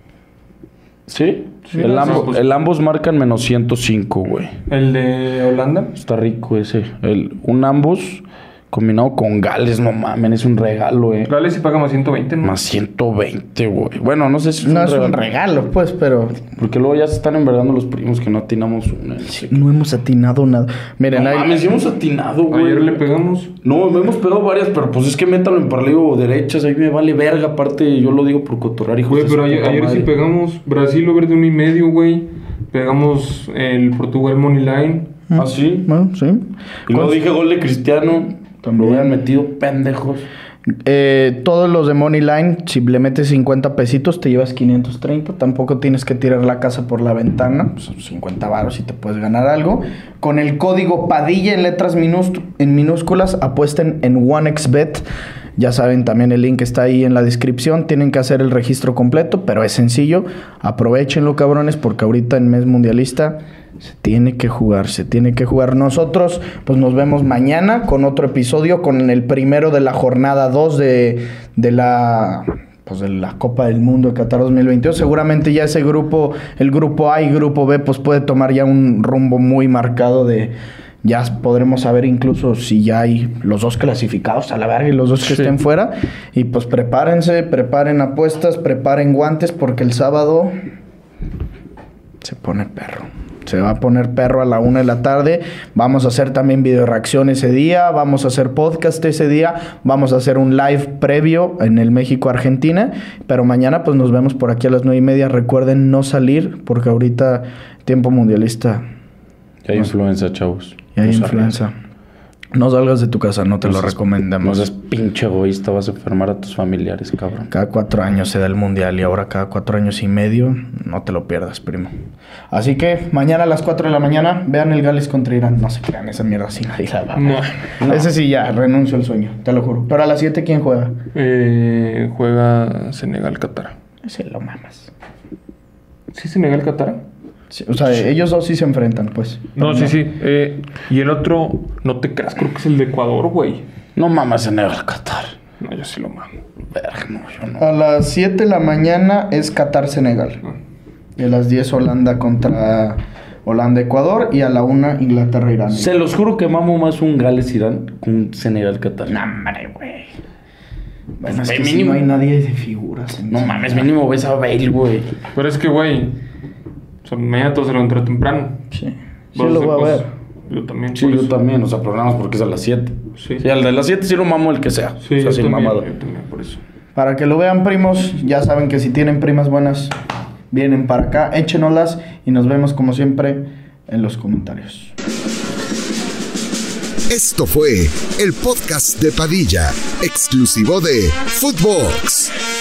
¿Sí? Sí, el ambos marcan menos 105, güey. ¿El de Holanda? Está rico ese. Un ambos combinado con Gales, no mames, es un regalo, Gales sí paga más 120, ¿no? Más 120, güey. Bueno, no sé si No es un regalo, pues, pero... Porque luego ya se están enverdando los primos que no atinamos una. No hemos atinado nada. Miren, No ahí... mames, sí hemos atinado, güey. Ayer le pegamos. No, me hemos pegado varias, pero pues es que métalo en parlay o derechas, ahí me vale verga. Aparte, yo lo digo por cotorrar, hijo. Güey, pero ayer sí pegamos Brasil over de 1.5, güey. Pegamos el Portugal money line. ¿Ah, sí? Bueno, sí. Y luego dije gol de Cristiano. Lo hubieran metido pendejos. Todos los de money line, si le metes 50 pesitos, te llevas 530. Tampoco tienes que tirar la casa por la ventana. Son 50 varos y te puedes ganar algo. Con el código Padilla en letras minúsculas, apuesten en OneXBet. Ya saben, también el link está ahí en la descripción. Tienen que hacer el registro completo, pero es sencillo. Aprovechenlo, cabrones, porque ahorita en mes mundialista se tiene que jugar. Nosotros, pues nos vemos mañana con otro episodio, con el primero de la jornada 2 de la Copa del Mundo de Qatar 2022. Seguramente ya ese grupo, el grupo A y grupo B, pues puede tomar ya un rumbo muy marcado de... Ya podremos saber incluso si ya hay los 2 clasificados a la verga y los 2 que estén fuera. Y pues preparen apuestas, preparen guantes, porque el sábado se pone perro. Se va a poner perro a la 1 de la tarde. Vamos a hacer también video reacción ese día. Vamos a hacer podcast ese día. Vamos a hacer un live previo en el México-Argentina. Pero mañana pues nos vemos por aquí a las 9:30. Recuerden no salir porque ahorita tiempo mundialista. Ya hay influenza, chavos. Ya hay influenza. No salgas de tu casa, no te lo recomendamos. No seas pinche egoísta, vas a enfermar a tus familiares, cabrón. Cada 4 años se da el mundial y ahora cada 4 años y medio. No te lo pierdas, primo. Así que mañana a las 4 de la mañana vean el Gales contra Irán. No se crean esa mierda si nadie la va. No. Ese sí ya, renuncio al sueño, te lo juro. Pero a las 7, ¿quién juega? Juega Senegal-Qatar. Ese lo mamas. ¿Sí Senegal-Qatar? Sí, o sea, ellos dos sí se enfrentan, pues. No, sí. Y el otro, no te creas, creo que es el de Ecuador, güey. No mames, Senegal, Qatar. No, yo sí lo mamo. Verga, no, yo no. A las 7 de la mañana es Qatar-Senegal. Y a las 10 Holanda contra Holanda-Ecuador. Y a la 1 Inglaterra-Irán. Se los juro que mamo más un Gales-Irán que un Senegal-Qatar. No, hombre, güey. Bueno, Pues, es que mínimo. si no hay nadie de figuras. No mames, mínimo ves a Bale, güey. Pero es que, güey, o sea, mañana todos se lo entró temprano. Sí. Sí Vos lo de voy a cosas. ver. Yo también. Sí, por yo eso. también, o sea, programamos porque es a las 7. Sí. Sí, al de las 7 sí lo mamo el que sea. Sí, o sea, yo sin también, mamado. yo también, por eso. Para que lo vean, primos, ya saben que si tienen primas buenas, vienen para acá, échenolas y nos vemos como siempre en los comentarios. Esto fue el podcast de Padilla, exclusivo de Footbox.